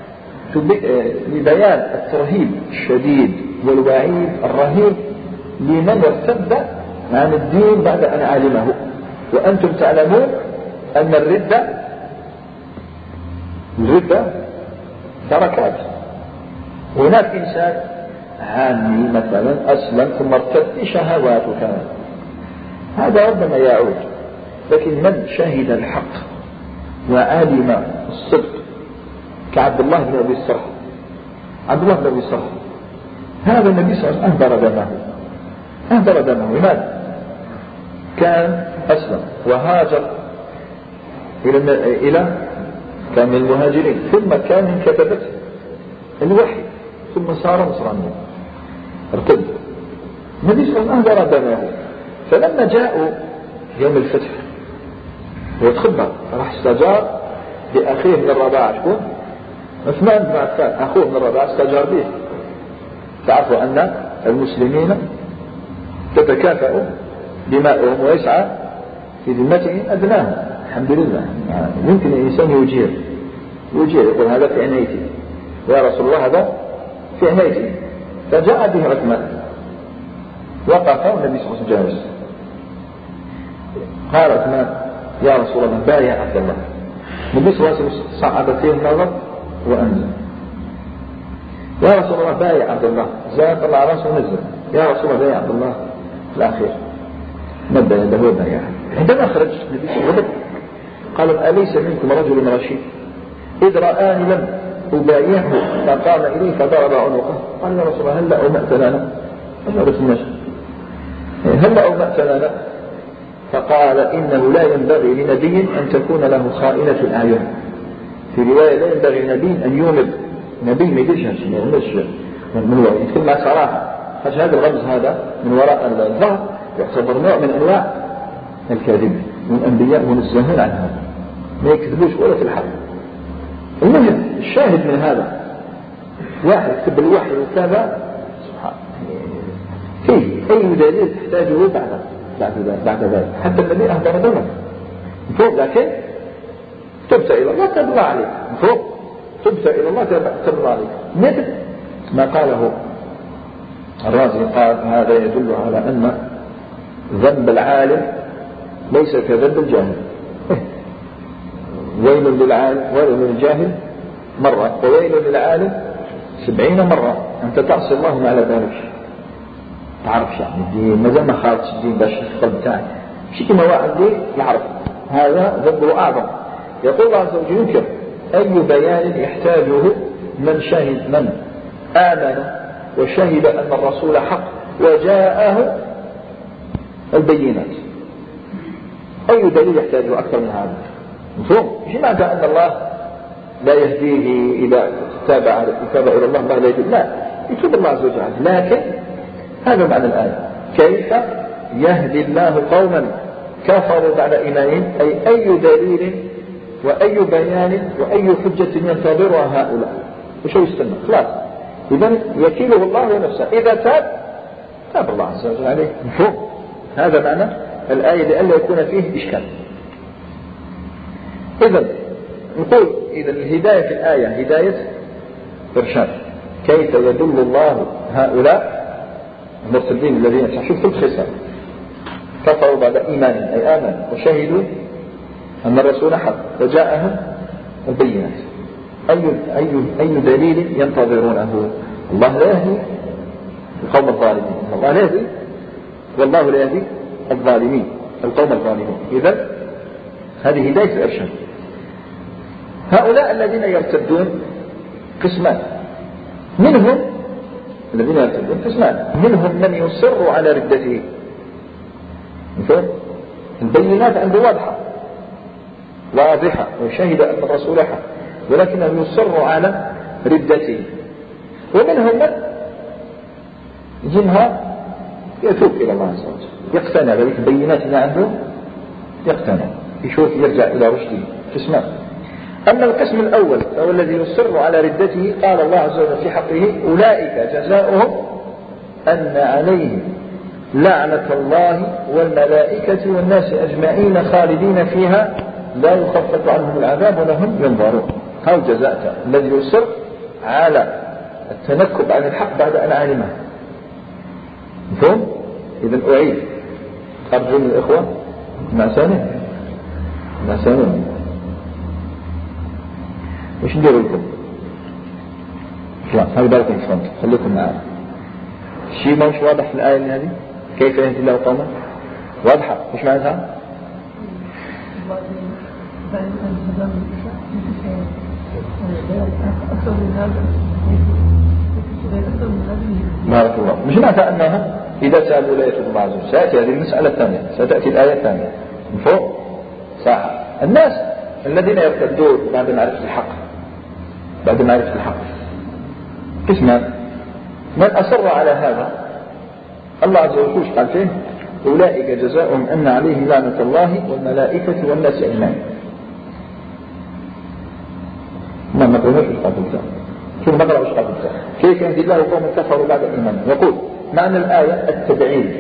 S1: لبيان الترهيب الشديد والوعيد الرهيب لمن ارتد عن الدين بعد أن علمه. وأنتم تعلمون أن الردة الردة دركات. هناك إنسان عامي مثلا أسلم ثم ارتد شهواته كمان، هذا ربما يعود. لكن من شهد الحق وعلم الصدق كعبد الله بن أبي الصرح، عبد الله بن أبي الصرح هذا النبي صلى الله عليه وسلم أهدر دمه أهدر دمه لماذا؟ كان أسلم وهاجر إلى إلى كان من المهاجرين، ثم كان من كتبة الوحي، ثم صار نصرانيا ارتد. النبي صلى الله عليه وسلم أهدر دمه. فلما جاءوا يوم الفتح ويتخبر راح استجار بأخيه من الرضاعة. شكون؟ عثمان بن عفان أخوه من الرضاعة استجار به. تعرفوا أن المسلمين تتكافأ دماؤهم ويسعى في ذمتهم أدناهم. الحمد لله يعني يمكن الإنسان يجير يجير يقول هذا في عنايتي يا رسول الله، هذا في عنايتي. فجاء به عثمان وقف والنبي صلى الله عليه وسلم جالس. قال عثمان يا رسول الله بايع عبد الله. النبي صلى الله عليه وسلم صعد فيه النظر وأنزل. يا رسول الله بايع عبد الله. زاد طلع راسه ونزل. يا رسول الله بايع عبد الله. في الأخير مد يده وبايع. عندما خرج النبي صلى الله عليه وسلم قال أليس منكم رجل رشيد إذ رآني لم أبايعه فقام إليه فضرب عنقه. قال يا رسول الله هل أومأت لنا؟ هل أومأت لنا؟ فقال إنه لا ينبغي لنبي أن تكون له خائنة الأعين. في رواية لا ينبغي لنبي أن يومض. نبي ما يديرش ما يغمزش من هو يتكلم مع صراحة. حاجة هذا الغمز هذا من وراء الظهر يعتبر نوع من أنواع الكاذب، والأنبياء منزهون عن هذا ما يكذبوش ولا في الحق. المهم الشاهد من هذا واحد يكتب الوحي وكذا سبحان كيف أي دليل تحتاجه بعد بعد ذلك بعد ذلك حتى الذي أهدر دمك فوق. لكن تبت إلى الله تاب الله عليك فوق، تبت إلى الله تاب الله عليك. مثل ما قاله الرازي قال هذا يدل على أن ذنب العالم ليس كذنب الجاهل. ويل للعالم ويل للجاهل مرة وويل للعالم سبعين مرة. أنت تعصي الله ما على بالك تعرفش يعني الدين مازال ما خالص الدين باش القلب تاعك ماشي كيما واحد دين يعرف هذا ذنبه أعظم. يقول الله عز وجل ينكر أي بيان يحتاجه من شهد من آمن وشهد أن الرسول حق وجاءه البينات. أي دليل يحتاجه أكثر من هذا؟ مفهوم؟ مش معنى أن الله لا يهديه إذا تاب تاب إلى الله ما لا يهديه، لا، يتوب الله عز وجل. لكن هذا معنى الآية: كيف يهدي الله قوما كفروا بعد إيمانهم، أي أي دليل وأي بيان وأي حجة ينتظرها هؤلاء، وشو يستنى؟ خلاص. إذن يكيله الله نفسه، إذا تاب تاب الله عز وجل عليه. مفهوم؟ هذا معنى الآية لئلا يكون فيه إشكال. إذن نقول إذا الهداية في الآية هداية إرشاد. كيف يدل الله هؤلاء المرتدين الذين شوف كل خصال كفروا بعد إيمانهم، أي آمنوا وشهدوا أن الرسول حق وجاءهم البينات، أي أي أي دليل ينتظرونه؟ الله لا يهدي القوم الظالمين، الله لا يهدي والله لا يهدي الظالمين القوم الظالمين. إذن هذه هداية الإرشاد. هؤلاء الذين يرتدون قسمان، منهم الذين يرتدون قسمان منهم من يصر على ردته. مثل البينات عنده واضحة واضحة وشهد أن الرسول حق، ولكنه يصر على ردته. ومنهم من جنها يتوب إلى الله عز وجل، يقتنع ذلك البينات اللي عنده، يقتنع يشوف يرجع إلى رشده. قسمان. أما القسم الأول فهو الذي يصر على ردته، قال الله عز وجل في حقه: أولئك جزاؤهم أن عليهم لعنة الله والملائكة والناس أجمعين خالدين فيها لا يخفف عنهم العذاب ولا هم ينظرون. هذا الجزاء الذي يصر على التنكب عن الحق بعد أن علمه. مفهوم؟ إذن أعيد أرجو من الإخوة مع سنة مع سنة وش نديروا لكم؟ خلاص هذا بالكم فهمت، خليكم معنا. الشيء ما مش واضح في الآية هذه؟ كيف يهدي الله قوما؟ واضحة، مش معناتها؟ بارك الله. مش معناتها أنها إذا تابوا لا يتوب الله عز وجل. سيأتي هذه المسألة الثانية، ستأتي الآية الثانية من فوق. صح. الناس الذين يرتدون بعد معرفة الحق بعد معرفة الحق قسمان. من أصر على هذا الله عز وجل قال فيه: أولئك جزاؤهم أن عليهم لعنة الله والملائكة والناس أجمعين. ما نقولناش وش قال الكتاب، شوف نقرأ وش قال الكتاب: كيف يهدي الله قوم كفروا بعد إيمانهم. يقول معنى الآية التبعيد،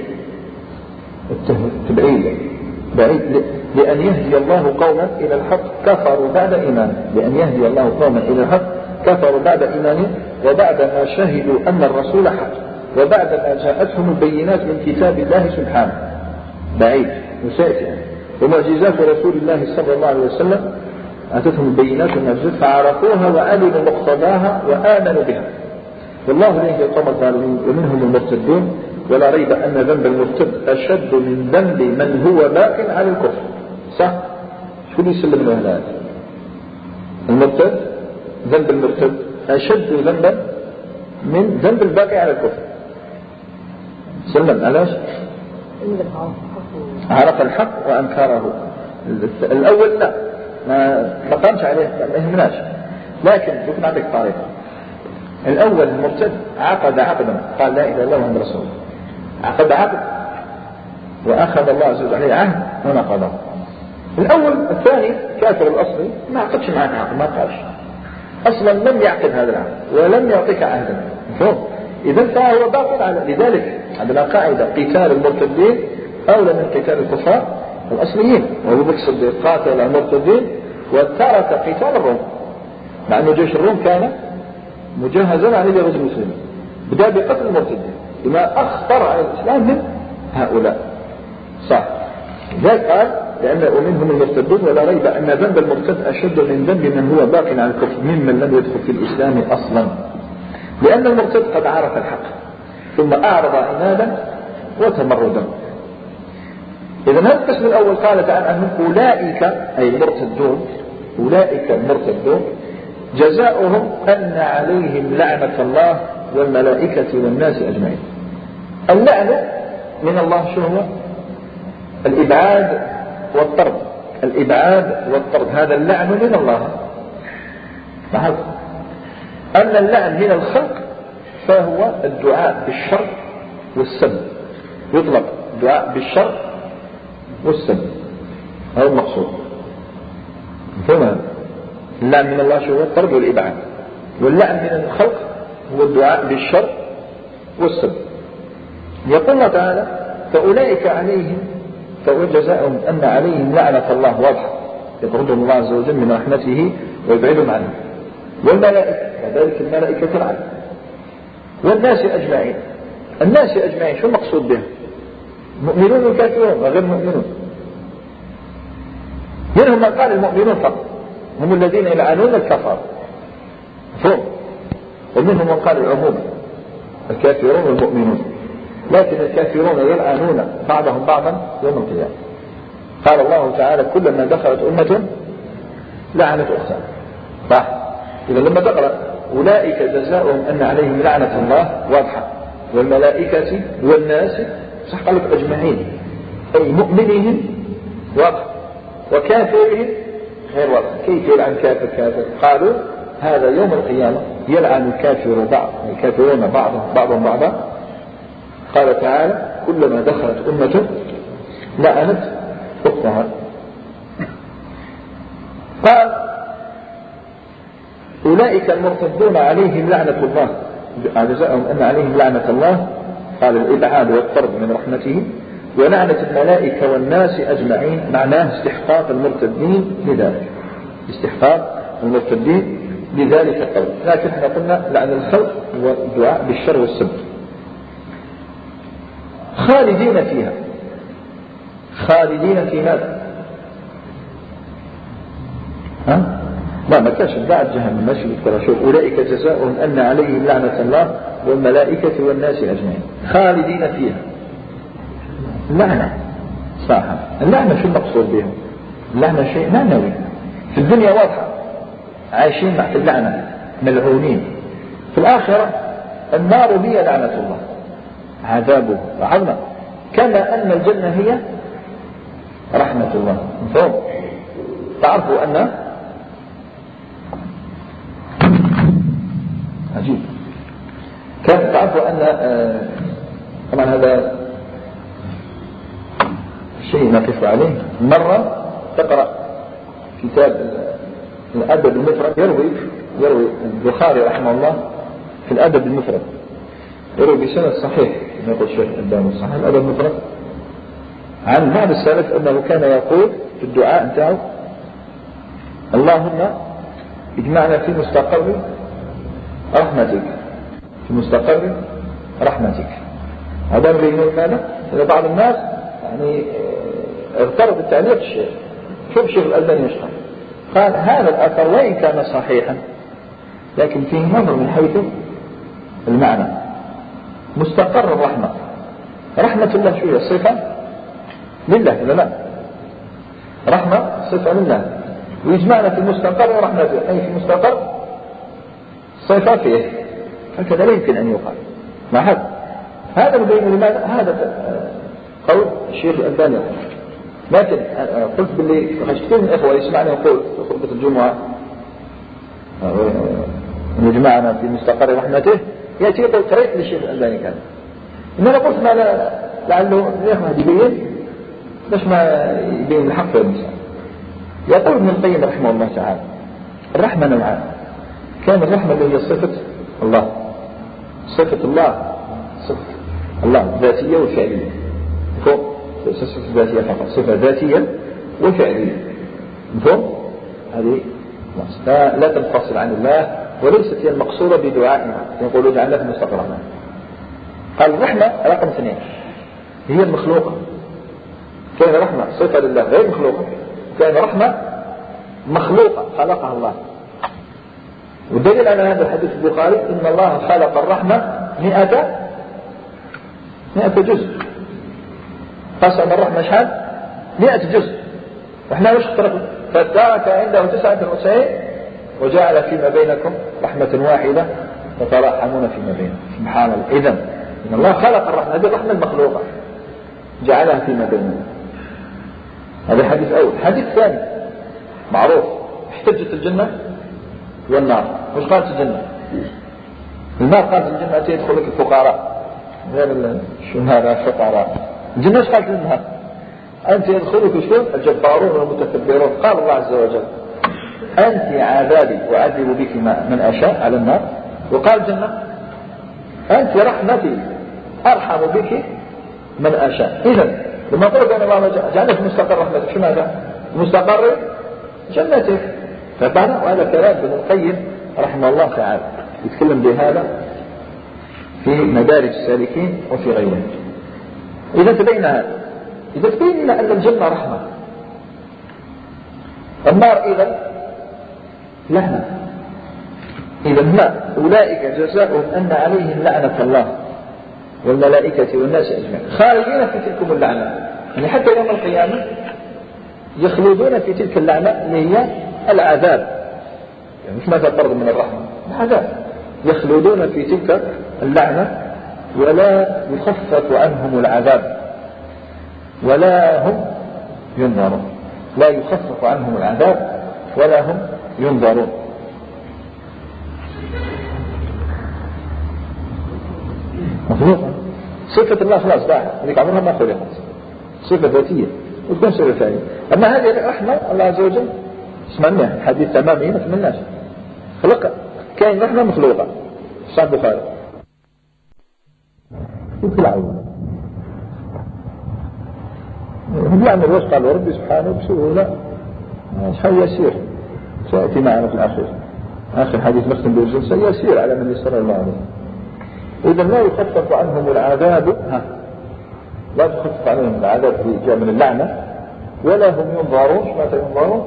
S1: التبعيد بعيد لأن يهدي الله قوما إلى الحق كفروا بعد إيمانهم، لأن يهدي الله قوما إلى الحق كفروا بعد إيمانهم وبعد ما شهدوا أن الرسول حق وبعد ما جاءتهم البينات من كتاب الله سبحانه. بعيد وسائل ومعجزات رسول الله صلى الله عليه وسلم أتتهم البينات والمعجزات فعرفوها وعلموا مقتضاها وآمنوا بها. والله لا يهدي القوم الظالمين ومنهم المرتدون، ولا ريب أن ذنب المرتد أشد من ذنب من هو باق على الكفر. صح؟ شو اللي يسلم له هذا؟ المرتد، ذنب المرتد أشد ذنبا من ذنب الباقي على الكفر. سلم علاش؟ عرف الحق وأنكره. الأول لا ما قامش عليه، ما يهمناش. لكن شوف نعطيك طريقة. الأول المرتد عقد عقدا، قال لا إله إلا الله محمد رسول الله، عقد عقد وأخذ الله عز وجل عليه عهد ونقضه. الأول. الثاني كافر الأصلي ما عقدش معك عقد، ما قالش أصلا، لم يعقد هذا العقد ولم يعطيك عهدا. مفهوم؟ إذن فهو باطل على. لذلك عندنا قاعدة: قتال المرتدين أولى من قتال الكفار الأصليين. وأبو بكر الصديق قاتل المرتدين وترك قتال الروم، مع أن جيش الروم كان مجهزا على غزو المسلمين، بدأ بقتل المرتدين بما أخطر على الإسلام من هؤلاء. صح. ذلك قال: لأن ومنهم المرتدون ولا ريب أن ذنب المرتد أشد من ذنب من هو باق على الكفر ممن لم يدخل في الإسلام أصلا، لأن المرتد قد عرف الحق ثم أعرض عنادا وتمردا. إذا هذا القسم الأول قال تعالى عنهم: أولئك أي المرتدون، أولئك المرتدون جزاؤهم أن عليهم لعنة الله والملائكة والناس أجمعين. اللعنة من الله شو هو؟ الإبعاد والطرد. الإبعاد والطرد هذا اللعن من الله. لاحظ أن اللعن من الخلق فهو الدعاء بالشر والسب، يطلق الدعاء بالشر والسب، هذا المقصود. ثم اللعن من الله شو هو؟ الطرد والإبعاد، واللعن من الخلق هو الدعاء بالشر والسب. يقول الله تعالى فأولئك عليهم فجزاؤهم أن عليهم لعنة الله واضحة يطردهم الله عز وجل من رحمته ويبعدهم عنه، والملائكة وذلك الملائكة العلم، والناس أجمعين. الناس أجمعين شو المقصود بهم؟ مؤمنون وكافرون وغير مؤمنون. منهم من قال المؤمنون فقط هم الذين يلعنون الكفار فهم، ومنهم من قال العموم الكافرون والمؤمنون، لكن الكافرون يلعنون بعضهم بعضا يوم القيامة. قال الله تعالى كلما دخلت أمة لعنت أختها، صح؟ إذا لما تقرأ أولئك جزاؤهم أن عليهم لعنة الله واضحة، والملائكة والناس، صح قال لك أجمعين، أي مؤمنهم واضح وكافرهم غير واضح. كيف يلعن كافر كافر؟ قالوا هذا يوم القيامة يلعن الكافر بعض الكافرون بعضهم بعضهم بعضا. قال تعالى كلما دخلت أمة لعنت أختها. قال أولئك المرتدون عليهم لعنة الله جزاؤهم أن عليهم لعنة الله، قال الإبعاد والطرد من رحمته، ولعنة الملائكة والناس أجمعين، معناه استحقاق المرتدين لذلك، استحقاق المرتدين لذلك الطرد. لكن احنا قلنا لعن الخلق والدعاء بالشر والسب. خالدين فيها، خالدين في ماذا؟ ها؟ لا ما كانش بعد جهنم، ماشي يذكر. شوف أولئك جزاؤهم أن عليهم لعنة الله والملائكة والناس أجمعين، خالدين فيها. اللعنة صح، اللعنة شو المقصود بها؟ اللعنة شيء معنوي، في الدنيا واضحة عايشين مع اللعنة ملعونين، في الآخرة النار هي لعنة الله عذابه وعظمه، كما أن الجنة هي رحمة الله. فهم تعرفوا أن عجيب كان تعرفوا أن آه طبعا هذا شيء نقف عليه. مرة تقرأ كتاب الأدب المفرد، يروي يروي البخاري رحمه الله في الأدب المفرد، يروي بسند صحيح كما يقول الشيخ الألباني صحيح الأدب المفرد عن بعض السلف أنه كان يقول في الدعاء بتاعه اللهم اجمعنا في مستقر رحمتك، في مستقر رحمتك. هذا يبين ماذا؟ إذا بعض الناس يعني اغترب التعليق الشيخ، شوف الشيخ الألباني يشرح، قال هذا الأثر وإن كان صحيحا لكن فيه نظر من حيث المعنى. مستقر الرحمة، رحمة الله شو هي؟ صفة لله إذا لا، رحمة صفة لله، ويجمعنا في المستقر رحمته، أي في مستقر صفة فيه، هكذا لا يمكن أن يقال مع هذا. هذا يبين لماذا؟ هذا قول الشيخ الألباني. لكن قلت باللي كثير من الإخوة يسمعني يقول في خطبة الجمعة يجمعنا في مستقر رحمته، يأتي يقول طريق للشيخ الألباني كان. إنما قلت ما لعله الإخوة يبين باش ما يبين الحق في المسألة. يقول ابن القيم رحمه الله تعالى الرحمة نوعان، كان الرحمة اللي هي صفة الله، صفة الله صفة الله ذاتية وفعلية، فوق صفة ذاتية فقط، صفة ذاتية وفعلية، فوق هذه لا, لا تنفصل عن الله وليست هي المقصودة بدعائنا. يقولون جعلنا في مستقر رحمة. قال الرحمة رقم اثنين هي المخلوقة، كان رحمة صفة لله غير مخلوقة، كان رحمة مخلوقة خلقها الله. والدليل على هذا الحديث البخاري إن الله خلق الرحمة مئة مئة جزء، قسم الرحمة شحال؟ مئة جزء، وإحنا وش اخترقنا؟ فترك عنده تسعة وتسعين وجعل فيما بينكم رحمة واحدة وتراحمون فيما بينكم. سبحان الله. إذن إن الله خلق الرحمة، هذه الرحمة المخلوقة جعلها فيما بيننا. هذا حديث أول. حديث ثاني معروف، احتجت الجنة والنار، وش قالت الجنة؟ النار قالت الجنة يدخل لك الفقراء غير الشهداء الفقراء. الجنة ايش قالت للنار؟ أنت يدخلك شو الجبارون والمتكبرون. قال الله عز وجل أنت عذابي وأعذب بك من أشاء على النار. وقال الجنة أنت رحمتي أرحم بك من أشاء. إذن لما قلت أن الله جعلك في مستقر رحمتك شو ماذا؟ مستقر جنتك. فبعنا وهذا كلام ابن القيم رحمه الله تعالى يتكلم بهذا في مدارج السالكين وفي غيره. إذا تبين هذا، إذا تبين لنا أن الجنة رحمة، النار إذا لعنة. إذا ما أولئك جزاؤهم أن عليهم لعنة الله والملائكة والناس أجمعين خالدين في تلكم اللعنة. يعني حتى يوم القيامة يخلدون في تلك اللعنة اللي هي العذاب، يعني مش ماذا طرد من الرحمة، العذاب. يخلدون في تلك اللعنة ولا يخفف عنهم العذاب ولا هم ينظرون. لا يخفف عنهم العذاب ولا هم ينظرون. مخلوقة صفة الله خلاص باعها، هذيك عمرها ما خلقت، صفة ذاتية وتكون صفة ثانية. أما هذه الرحمة الله عز وجل اسمعناها الحديث تمامي ما تمناش خلق كائن رحمة مخلوقة. صعب بخاري كيف العون هم يعمل وش قال ربي سبحانه بسهولة شيء يسير سيأتي معنا في الآخر. آخر حديث نختم بالجلسة يسير على من يسر الله عليه. إذا لا يخفف عنهم العذاب، ها لا يخفف عنهم العذاب في جاء من اللعنة ولا هم ينظرون. متى ينظرون؟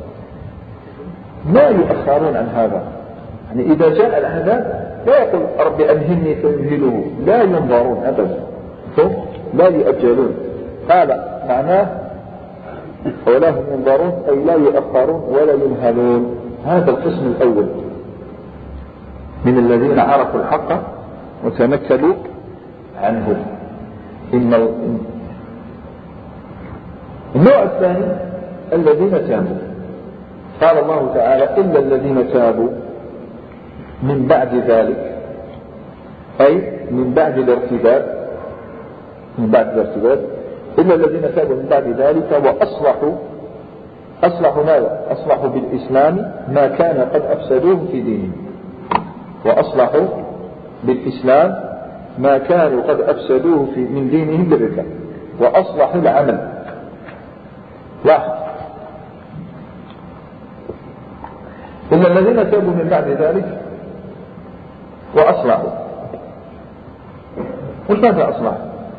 S1: لا يؤخرون عن هذا. يعني إذا جاء العذاب لا يقول ربي أمهلني فيمهله، لا ينظرون أبدا، لا يؤجلون. قال معناه ولا هم ينظرون أي لا يؤخرون ولا يمهلون. هذا القسم الأول من الذين عرفوا الحق وتمكنوا عنه. إن النوع الثاني الذين تابوا. قال الله تعالى إلا الذين تابوا من بعد ذلك، أي من بعد الارتداد، من بعد الارتداد إلا الذين تابوا من بعد ذلك وأصلحوا. أصلحوا ماذا؟ أصلحوا بالإسلام ما كان قد أفسدوه في دينهم. وأصلحوا بالإسلام ما كانوا قد أفسدوه في من دينهم بالردة. وأصلحوا العمل. لاحظ إلا الذين تابوا من بعد ذلك وأصلحوا. وش ماذا أصلح؟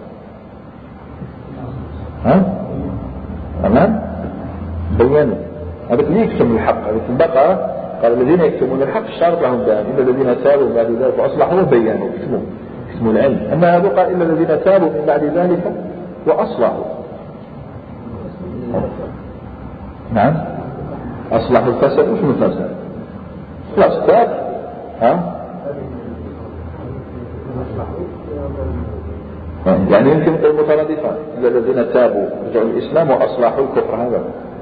S1: ها؟ تمام؟ بيانوا. هذا اللي يكتم الحق. هذا في البقرة قال الذين يكتمون الحق اشترط لهم بيان. إلا الذين تابوا من بعد ذلك وأصلحوا وبيانوا يكتموا يكتموا العلم. أما هذا قال إلا الذين تابوا من بعد ذلك وأصلحوا. نعم أصلحوا الفساد. وش من الفساد؟ خلاص تاب. ها؟ يعني يمكن المترادفان إلا الذين تابوا رجعوا الإسلام وأصلحوا الكفر. هذا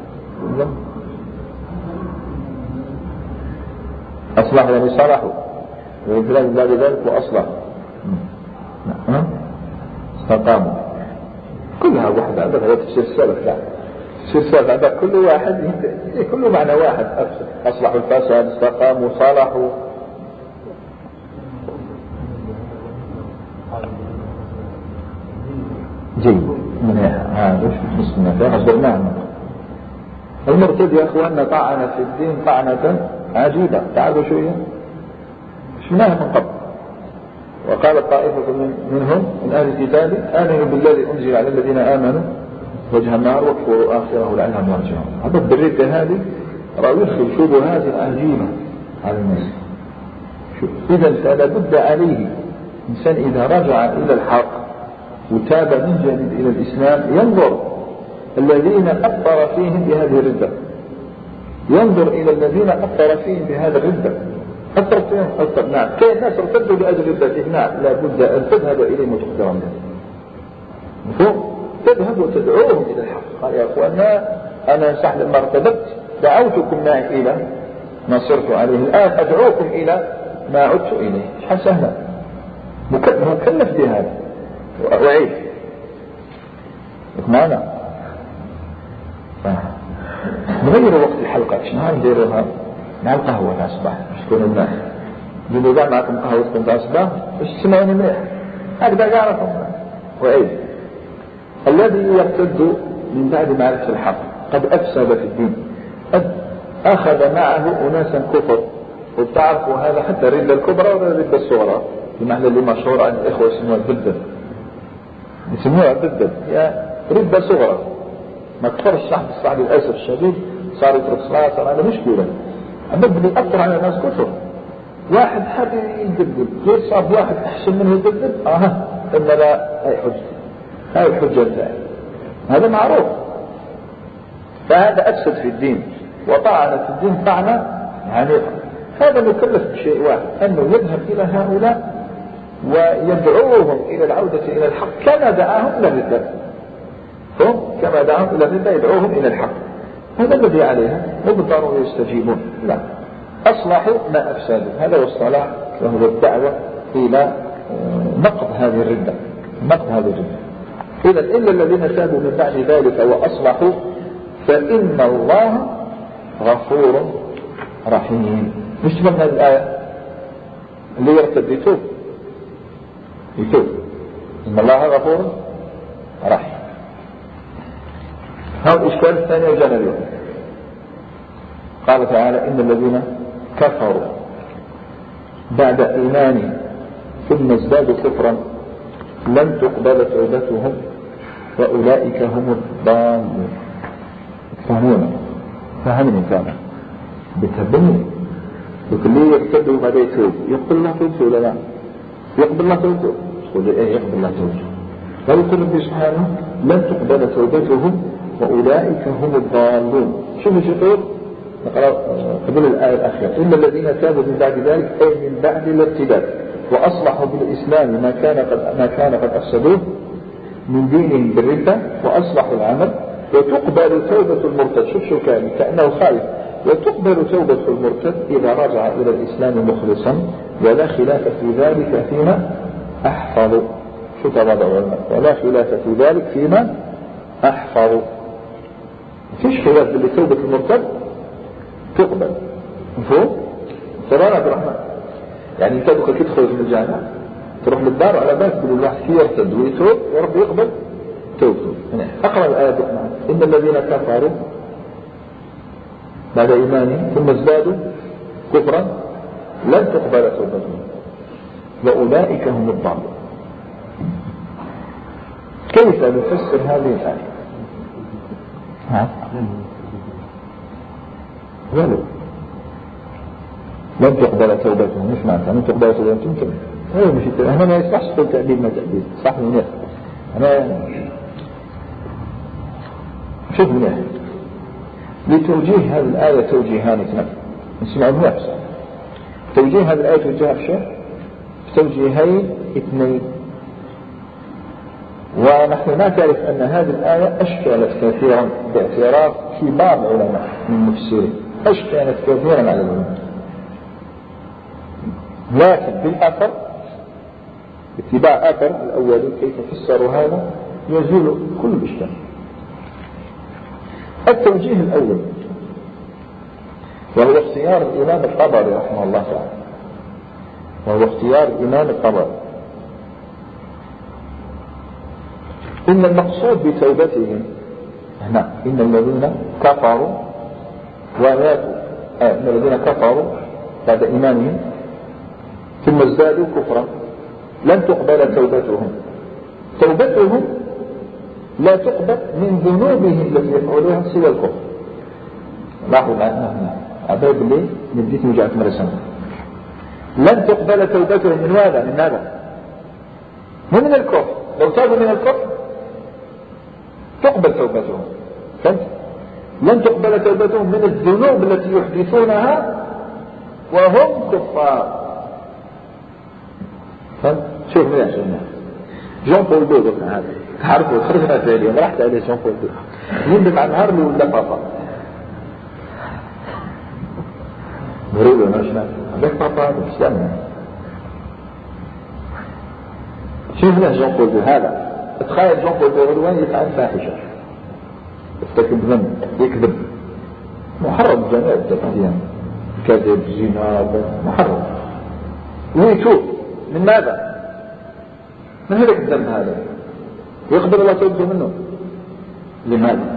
S1: أصلحوا يعني صلحوا وينفراد بعد ذلك وأصلحوا استقاموا. كلها واحدة عندك. هذا تفسير السلف. لا تفسير السلف عندك كل واحد كله معنى واحد. أصلحوا الفساد استقاموا صلحوا. جيد منيح. هذا وش اسمه ده أصدرناه. المرتد يا أخواننا طعن في الدين طعنة عجيبة. تعالوا شوية شفناها من قبل. وقال طائفة منهم من أهل الكتاب آمنوا بالذي أنزل على الذين آمنوا وجه النار واكفروا آخره لعلهم يرجعون. هذا بالرده هذه رأوا يدخل شبهات عجيبة على الناس. إذا فلا بد عليه إنسان إذا رجع إلى الحق وتاب من جديد إلى الإسلام ينظر الذين أثر فيهم بهذه الردة، ينظر إلى الذين أثر فيهم بهذا الردة. أثر فيهم أثر. نعم كي الناس ارتدوا لأجل ردته. نعم لا بد أن تذهب إليهم وتخبرهم به. تذهب وتدعوهم إلى الحق. قال يا أخوانا أنا صح لما ارتدت دعوتكم معي إلى ما صرت عليه. الآن أدعوكم إلى ما عدت إليه. شحال سهلة، مكلف بهذا وعيب معنا. نغير وقت الحلقة، شنو نديروها مع القهوة تاع الصباح باش تكونوا الناس جيبوا كاع معكم قهوتكم تاع الصباح باش تسمعوني مليح هكذا يعرفوا. وعيب الذي يرتد من بعد معرفة الحق قد أفسد في الدين، أخذ معه أناسا كفر. وتعرفوا هذا حتى الردة الكبرى ولا الردة الصغرى، بمعنى اللي مشهور عن الإخوة يسموها البدة، يسموها بدة يا ردة صغرى. ما كفر الشعب الصعب للأسف الشديد، صار يترك صلاة، صار هذا مشكلة. أما اللي يأثر على الناس كفر. واحد حاب يدبدب يصاب واحد أحسن منه يدبدب، آه إن لا هاي حجة، هاي الحجة الثانية، هذا معروف. فهذا أفسد في الدين وطعن في الدين طعنة عنيفة. هذا مكلف بشيء واحد، أنه يذهب إلى هؤلاء ويدعوهم إلى العودة إلى الحق كما دعاهم إلى الردة، كما دعاهم إلى الردة يدعوهم إلى الحق. هذا الذي عليها، مو بالضرورة يستجيبون، لا، أصلحوا ما أفسدوا. هذا هو الصلاح وهو الدعوة إلى نقض هذه الردة، نقض هذه الردة. إذا إلا الذين تابوا من بعد ذلك وأصلحوا فإن الله غفور رحيم. مش من هذه الآية اللي يرتد يتوب يتوب إن الله غفور رحيم. هذا الإشكال الثاني وجانا اليوم. قال تعالى إن الذين كفروا بعد إيمانهم ثم ازدادوا كفرا لن تقبل توبتهم وأولئك هم الضالون. فهمونا فهمني كان بتبني لكن ليه يرتدوا بعد يتوب يقبل الله توبته ولا لا؟ يقبل الله توبته. تقول ايه يقبل الله توبته؟ لا يقول ربي سبحانه لن تقبل توبتهم وأولئك هم الضالون. شوفوا شو يقول قبل الآية الأخيرة إن الذين تابوا من بعد ذلك أي من بعد الارتداد وأصلحوا بالإسلام ما كان قد ما كان قد أفسدوه من دينهم بالردة وأصلحوا العمل وتقبل توبة المرتد. شوف شو كان كأنه خايف. وتقبل توبة المرتد إذا رجع إلى الإسلام مخلصا ولا خلاف في ذلك فيما أحفظ. شو تبادع ولا خلاف في ذلك فيما أحفظ. فيش خلاف باللي توبة المرتد تقبل. مفهوم؟ سلام عبد الرحمن. يعني انت بك تدخل من الجامعة تروح للدار على بالك تقول الواحد فيه يرتد ويتوب ورب يقبل توبته. اقرأ الآية بقنا إن الذين كفروا بعد إيمانهم ثم ازدادوا كفرا لن تقبل توبتهم وأولئك هم الضالون. كيف نفسر هذه الآية؟ ها؟ ولو لن تقبل توبتهم مش معناتها لن تقبل توبتهم كم هذا مش التأديب. أنا ما يصحش تقول تأديب ما تأديب صح منيح. أنا شوف منيح لتوجيه هذه الآية توجيهان اثنين نسمع منيح. توجيه هذه الآية توجيهها في شيء توجيهين اثنين. ونحن نعترف أن هذه الآية أشكلت كثيرا باعتراف كبار العلماء من المفسرين أشكلت كثيرا على العلماء، لكن بالأثر اتباع أثر الأولين كيف فسروا هذا يزول كل الإشكال. التوجيه الأول وهو اختيار الإمام الطبري رحمه الله تعالى وهو اختيار الإمام الطبري إن المقصود بتوبتهم هنا إن الذين كفروا وماتوا آه إن الذين كفروا بعد إيمانهم ثم ازدادوا كفرا لن تقبل توبتهم. توبتهم لا تقبل من ذنوبهم التي يفعلوها سوى الكفر. لاحظوا معنا عباد الليل نديت مجاعة مرسان لن تقبل توبتهم من ماذا؟ من ماذا؟ مو من الكفر. لو تابوا من الكفر تقبل توبتهم. فهمت؟ لن تقبل توبتهم من الذنوب التي يحدثونها وهم كفار. فهمت؟ شوف يا شيخنا جون بول دو هذا تعرفوا خرجنا في اليوم رحت عليه جون بول دو يندم على النهار اللي ولا بابا مريض ونشنا عندك بابا الإسلام. شوف له جون بول هذا، تخيل جون بول غدوان يفعل فاحشة، يرتكب ذنب، يكذب، محرم جميع التكذيب، كذب، زنا، محرم، ويتوب من ماذا؟ من هذاك الذنب هذا، ويقبل الله توبته منه. لماذا؟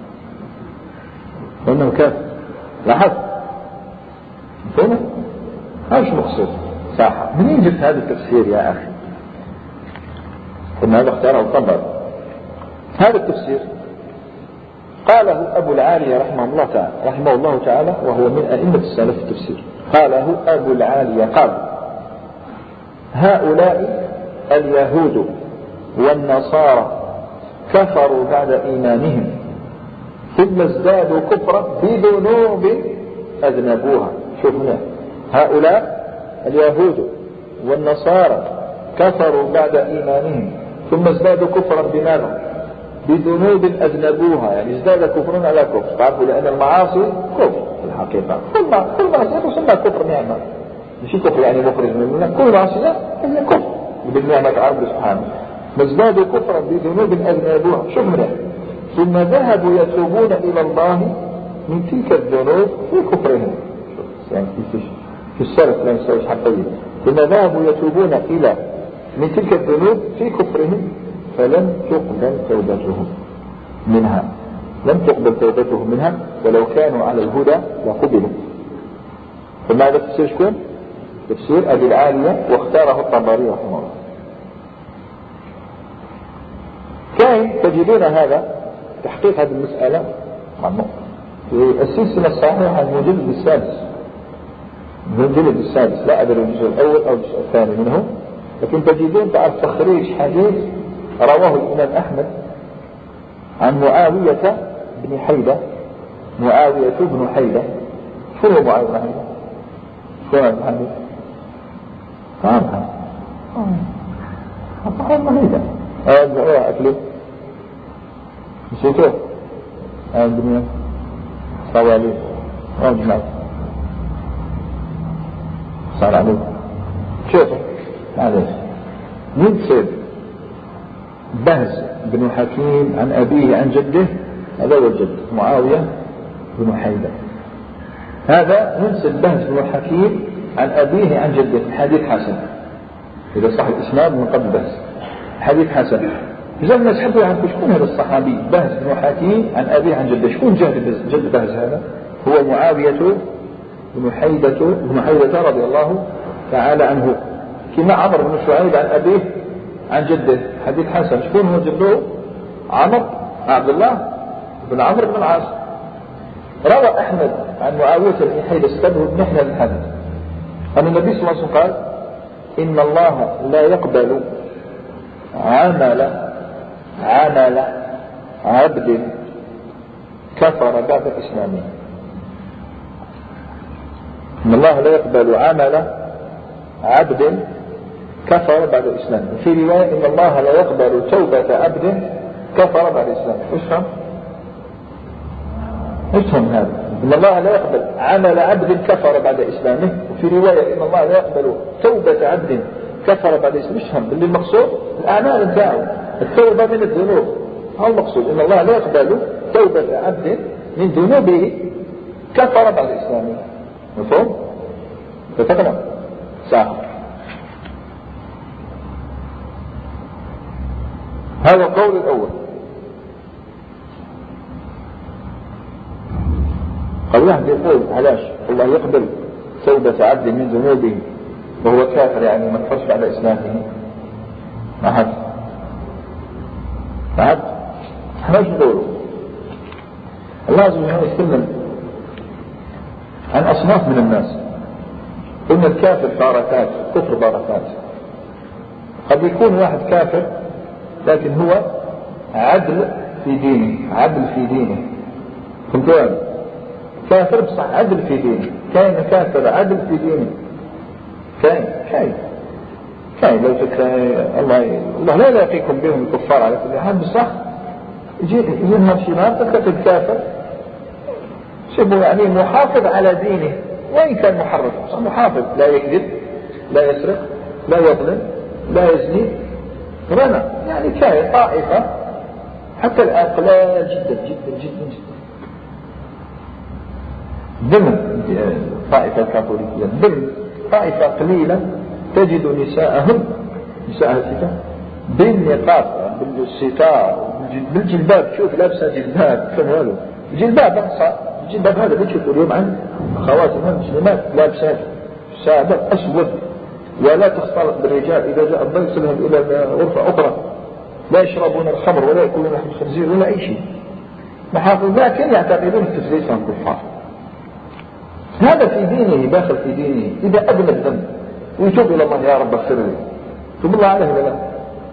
S1: لأنه كافر. لاحظ فهمت؟ هذا شو مقصود؟ صح. منين جبت هذا التفسير يا أخي؟ ثم هذا اختاره الطبري. هذا التفسير قاله أبو العالية رحمه الله تعالى رحمه الله تعالى وهو من أئمة السلف التفسير. قاله أبو العالية قال: هؤلاء اليهود والنصارى كفروا بعد إيمانهم ثم ازدادوا كفرا بذنوب أذنبوها. شوف هنا، هؤلاء اليهود والنصارى كفروا بعد إيمانهم ثم ازدادوا كفرا بماذا؟ بذنوب أذنبوها، يعني ازداد كفرا على كفر. تعرفوا لأن المعاصي كفر في الحقيقة، كل معصية تسمى كفر نعمة، مش كفر يعني مخرج من الملة، كل معصية هي كفر بالنعمة العرب سبحانه. ازدادوا كفرا بذنوب أذنبوها. شوف هنا، ثم ذهبوا يتوبون إلى الله من تلك الذنوب في كفرهم. يعني في السلف لا يسوي حقيقي. ثم ذهبوا يتوبون إلى من تلك الذنوب في كفرهم فلم تقبل توبتهم منها، لم تقبل توبتهم منها ولو كانوا على الهدى لقبلوا. ثم هذا تفسير شكون؟ تفسير أبي العالية، واختاره الطبري رحمه الله. كان تجدون هذا تحقيق هذه المسألة في السلسلة الصحيحة المجلد السادس، المجلد السادس، لا أدري الجزء الأول أو الجزء الثاني منه، لكن تجدون تعرف تخريج حديث رواه الإمام أحمد عن معاوية بن حيدة. معاوية بن حيدة، شو هو معاوية بن حيدة؟ شو هو الحديث؟ فاهمها أطعم مهيدة أدعوها أكله نسيته هذا الدنيا صوالي رجمع صار عليه. شوفوا معلش، ينسب بهز بن حكيم عن أبيه عن جده، هذا هو الجد معاوية بن حيدة. هذا ينسب بهز بن حكيم عن أبيه عن جده، حديث حسن إذا صح الإسناد من قبل بهز، حديث حسن. إذا الناس حبوا يعرفوا شكون هذا الصحابي بهز بن حكيم عن أبيه عن جده، شكون جد جد بهز هذا؟ هو معاوية بن حيدة بن حيدة رضي الله تعالى عنه، كما عمر بن شعيب عن أبيه عن جده، حديث حسن. شكون هو جده؟ عمر عبد الله بن عمرو بن العاص. روى أحمد عن معاوية بن حيدة استبه نحن الحديث أن النبي صلى الله عليه وسلم قال: إن الله لا يقبل عمل عمل عبد كفر بعد إسلامه. إن الله لا يقبل عمل عبد كفر بعد إسلامه. في رواية إن الله لا يقبل توبة عبد كفر بعد إسلامه. إيش فهم؟ إيش فهم هذا؟ إن الله لا يقبل عمل عبد كفر بعد إسلامه، وفي رواية إن الله لا يقبل توبة عبد كفر بعد إسلامه. إيش فهم؟ اللي المقصود الأعمال بتاعه، التوبة من الذنوب، هذا المقصود. إن الله لا يقبل توبة عبد من ذنوبه كفر بعد إسلامه. مفهوم؟ اتفقنا؟ صح. هذا القول الأول. الله يقول علاش الله يقبل توبة عبد من ذنوبه وهو كافر، يعني ما كفرش بعد إسلامه. ما حد ما حد احنا ايش نقوله؟ الله عز وجل يتكلم عن أصناف من الناس. قلنا الكافر دركات، كفر دركات. قد يكون واحد كافر لكن هو عدل في دينه، عدل في دينه. فهمتوا؟ كافر بصح عدل في دينه. كاين كافر عدل في دينه، كاين كاين كاين لو تكاين الله الله لا يلاقيكم بهم الكفار على كل حال، بصح يجي يجينا شي نهار تلقى الكافر شبه يعني محافظ على دينه وإن كان محرف محافظ، لا يكذب، لا يسرق، لا يظلم، لا يزني، رمى. يعني كان طائفة حتى الآن قليل جدا جدا جدا جدا ضمن طائفة الكاثوليكية، ضمن طائفة قليلة تجد نساءهم نساء الكتاب بالنقاب بالستار بالجلباب. شوف لابسة جلباب كم والو جلباب أقصى الجلباب هذا بتشوفوا اليوم عن خواتم المسلمات لابسات سادة أسود، ولا تختلط بالرجال. إذا جاء الضيف يسلهم إلى غرفة أخرى، لا يشربون الخمر ولا يأكلون لحم الخنزير ولا أي شيء، محافظ، لكن يعتقدون التفليس عن كفار. هذا في دينه، داخل في دينه. إذا أذنب الذنب ويتوب إلى الله، يا رب اغفر لي، توب الله عليه ولا لا؟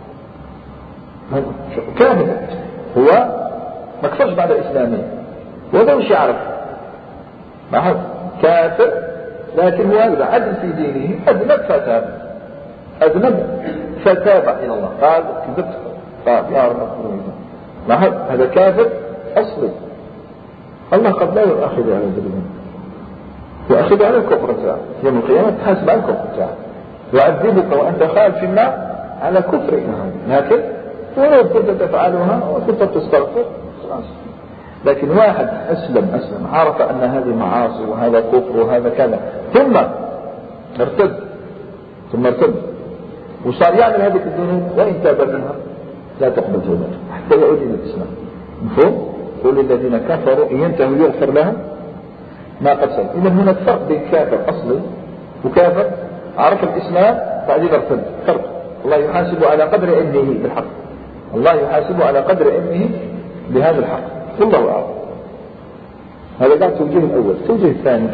S1: كاذب هو، ما كفرش بعد إسلامه، وهذا وش يعرف معه كافر، لكن هو هذا عدل في دينه، أذنب فتاب، أذنب فتاب إلى الله، قال كذبت، قال يا رب اغفر لي. هذا كافر أصلي، الله قد لا يؤاخذ على ذنبه، يؤخذ على الكفر تاعه يوم القيامة، تحاسب على الكفر تاعه، يعذبك وأنت خالد في النار على كفرك. لكن ولو كنت تفعلها وكنت تستغفر خلاص. لكن واحد أسلم أسلم عرف أن هذه معاصي وهذا كفر وهذا كذا، ثم ارتد ثم ارتد وصار يعمل هذه الذنوب، وإن تاب منها لا تقبل توبته حتى يعود إلى الإسلام. مفهوم؟ قل الذين كفروا إن ينتهوا يغفر لهم ما قد سلف. إذا هناك فرق بين كافر أصلي وكافر عرف الإسلام بعدين ارتد، فرق. الله يحاسب على قدر علمه بالحق، الله يحاسب على قدر علمه بهذا الحق، والله أعلم. هذا بعد توجيه الأول. التوجيه الثاني،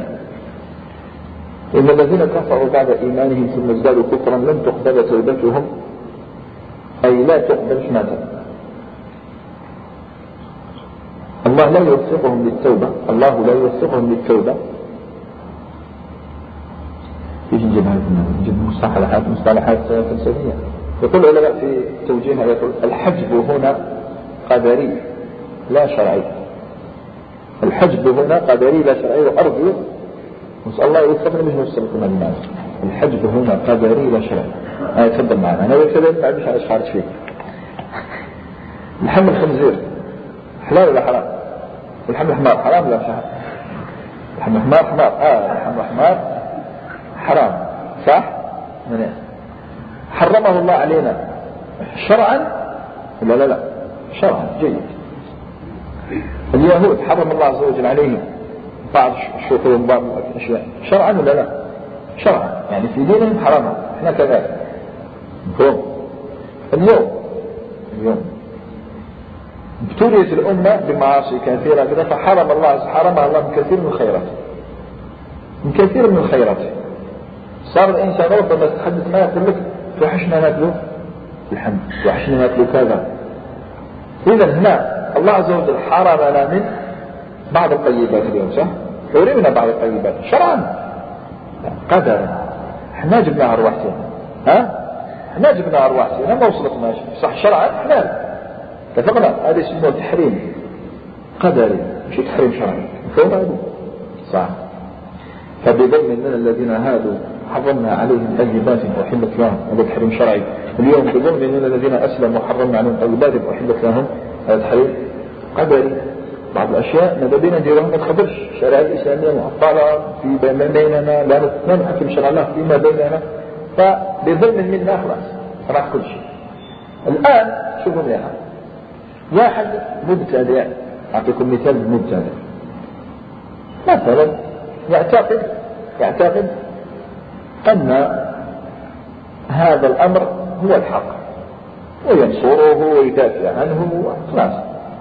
S1: إن الذين كفروا بعد إيمانهم ثم ازدادوا كفرا لم تقبل توبتهم، أي لا تقبل ماذا؟ الله لا يوفقهم للتوبة، الله لا يوفقهم للتوبة. يجي نجيب هذه نجيب مصطلحات مصطلحات فلسفية. يقول العلماء في توجيهها، يقول الحجب هنا قدري لا شرعي. الحجب هنا قدري لا شرعي، وأرجو نسأل الله يوفقنا مش نوصلكم المعنى. الحجب هنا قدري لا شرعي. أنا تفضل معنا، أنا وكذا ما عنديش على شحارة شيء. لحم الخنزير حلال ولا حرام؟ واللحم الحمار حرام ولا حرام؟ اللحم الحمار حمار، آه اللحم الحمار حرام، صح؟ من حرمه الله علينا شرعا لا لا لا شرعا جيد. اليهود حرم الله عز وجل عليهم بعض الشروط وبعض الأشياء شرعا ولا لا؟ شرعا، يعني في دينهم حرمها، احنا كذلك. اليوم اليوم اليوم ابتليت الأمة بمعاصي كثيرة كذا، فحرم الله حرمها الله من كثير من الخيرات، من كثير من الخيرات. صار الإنسان ربما تحدث ما يقول لك توحشنا ناكله الحمد، توحشنا ناكله كذا. إذا هنا الله عز وجل حرمنا من بعض الطيبات اليوم، صح؟ حرمنا بعض الطيبات شرعا قدرا، احنا جبناها أرواحنا، ها؟ احنا جبناها أرواحنا ما وصلتناش، صح شرعا احنا اتفقنا. هذا اسمه تحريم قدري مش تحريم شرعي، مفهوم هذا؟ صح. فبظلم من الذين هادوا حرمنا عليهم طيبات أحلت لهم، هذا تحريم شرعي. اليوم بظلم من الذين أسلموا حرمنا عليهم طيبات أحلت لهم، هذا تحريم قدري. بعض الأشياء ماذا بينا نديرها ما تخبرش الشريعة الإسلامية معطلة في بيننا، لا نحكم شرع الله فيما بيننا، فبظلم منا خلاص راح كل شيء. الآن شوفوا مليحة، واحد مبتدع، أعطيكم مثال مبتدع مثلا يعتقد يعتقد أن هذا الأمر هو الحق وينصره ويدافع عنه خلاص.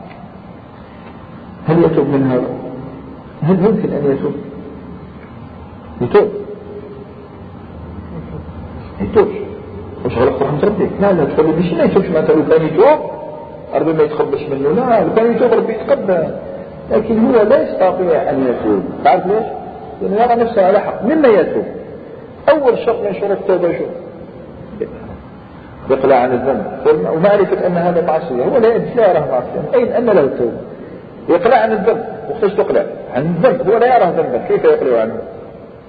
S1: هل يتوب من هذا؟ هل يمكن أن يتوب؟ يتوب يتوب وش غلق رحمة ربك؟ لا لا تقول لي ما يتوبش ما تقول كان يتوب ربي ما يتخبش منه، لا لو كان يتوب ربي يتقبل، لكن هو لا يستطيع أن يتوب. تعرف ليش؟ لأنه يرى نفسه على حق. مما يتوب؟ أول شرط من شروط التوبة شو؟ يقلع عن الذنب ومعرفة أن هذا معصية، هو لا يراه معصية، أين أن له التوبة؟ يقلع عن الذنب، وخصوص تقلع عن الذنب، هو لا يراه ذنبا، كيف يقلع عنه؟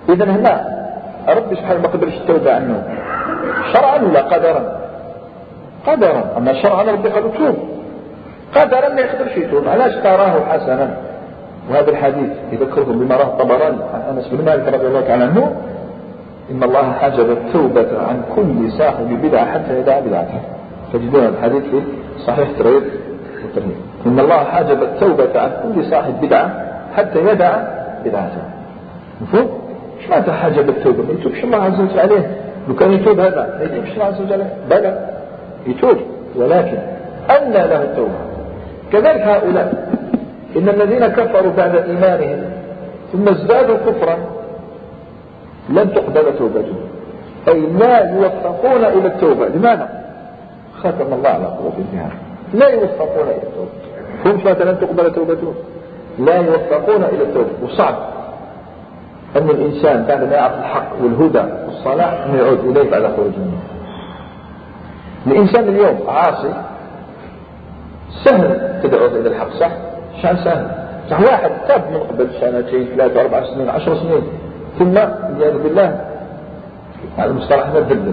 S1: إذا هنا ربي سبحانه ما قدرش التوبة عنه شرعا ولا قدرا؟ قدرا. أما شرعا ربي قال توب، قدرا ما يقدرش يتوب. علاش؟ تراه حسنا. وهذا الحديث يذكركم بما رواه الطبراني عن أنس بن مالك رضي الله تعالى عنه: إن الله حجب التوبة عن كل صاحب بدعة حتى يدع بدعته. تجدون الحديث في صحيح الترغيب والترهيب. إن الله حجب التوبة عن كل صاحب بدعة حتى يدع بدعته. مفهوم؟ ايش معنى حجب التوبة؟ ما يتوبش الله عز وجل عليه. لو كان يتوب هذا ما يتوبش الله عز وجل، بلى يتوب، ولكن أنى له التوبة. كذلك هؤلاء إن الذين كفروا بعد إيمانهم ثم ازدادوا كفرا لن تقبل توبتهم، أي لا يوفقون إلى التوبة. لماذا؟ ختم الله على قلوبهم، لا يوفقون إلى التوبة. هم مثلا تقبل توبتهم، لا يوفقون إلى التوبة. وصعب أن الإنسان بعد ما يعرف الحق والهدى والصلاح أن يعود إليه بعد خروج منه. الإنسان اليوم عاصي سهل تدعوه إلى الحق، صح؟ شان سهل. صح، واحد تاب من قبل سنتين ثلاثة أربع سنين عشر سنين ثم والعياذ بالله على المصطلح هذا الذل،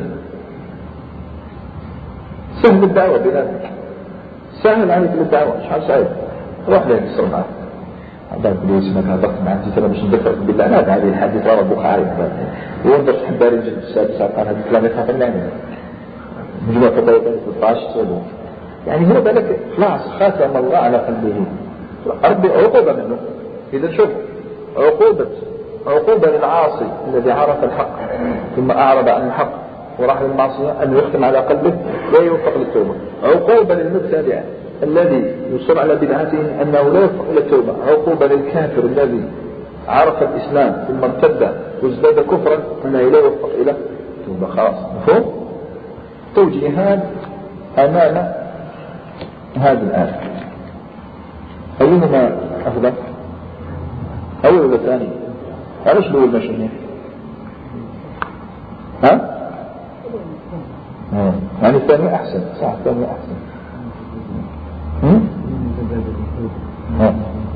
S1: سهل الدعوة بذلك، سهل عليك الدعوة، شحال سهل. روح له يكسر معه هذاك اللي اسمك هضرت معاه انت باش نذكرك بالله. انا هذه الحديث راه البخاري وانظر في حباري الجلد السادسة قال هذا الكلام يخاف منه مجموعة فتاوى ثلاثة عشر سنة. يعني هو بالك خلاص ختم الله على قلبه، ربي عقوبة منه. إذا شوف عقوبة عقوبة للعاصي الذي عرف الحق ثم أعرض عن الحق وراح للمعصية أن يختم على قلبه لا يوفق للتوبة. عقوبة للمبتدع الذي يصر على بدعته أنه لا يوفق إلى التوبة. عقوبة للكافر الذي عرف الإسلام ثم ارتد وازداد كفرا أنه لا يوفق إلى التوبة. خلاص مفهوم؟ توجيهان أمام هذه الآية، أيهما أفضل؟ أول ولا ثاني؟ علاش الأول ماشي هنا؟ ها؟ آه. يعني الثاني أحسن، صح الثاني أحسن. هم؟ آه.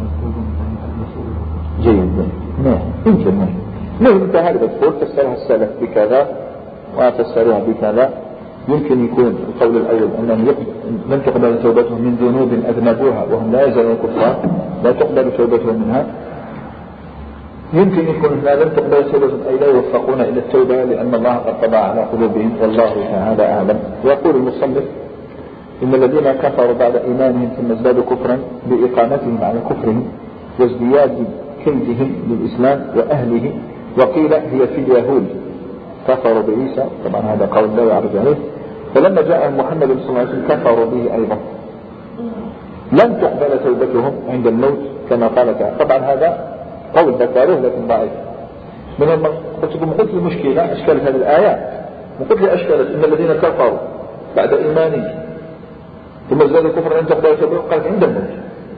S1: جيد جيد. يمكن ما ما أنت هكذا تقول فسرها السلف بكذا وفسروها بكذا. يمكن يكون القول الأول أنهم لن تقبل توبتهم من ذنوب أذنبوها وهم لا يزالون كفار، لا تقبل توبتهم منها. يمكن يكون هنا لن تقبل توبتهم أي لا يوفقون إلى التوبة لأن الله قد طبع على قلوبهم، والله تعالى أعلم. ويقول المصنف: إن الذين كفروا بعد إيمانهم ثم ازدادوا كفرا بإقامتهم على كفرهم وازدياد كيدهم للإسلام وأهله. وقيل هي في اليهود كفروا بعيسى، طبعا هذا قول لا يعرض عليه. فلما جاء محمد صلى الله عليه وسلم كفروا به أيضا، لن تقبل توبتهم عند الموت كما قال تعالى. طبعا هذا قول ذكره لكن ضعيف. من لما قلت لكم قلت المشكلة أشكالت هذه الآيات، وقلت لي أشكالت إن الذين كفروا بعد إيمانهم ثم ازدادوا كفرا لن تقبل توبتهم، قالت عند الموت.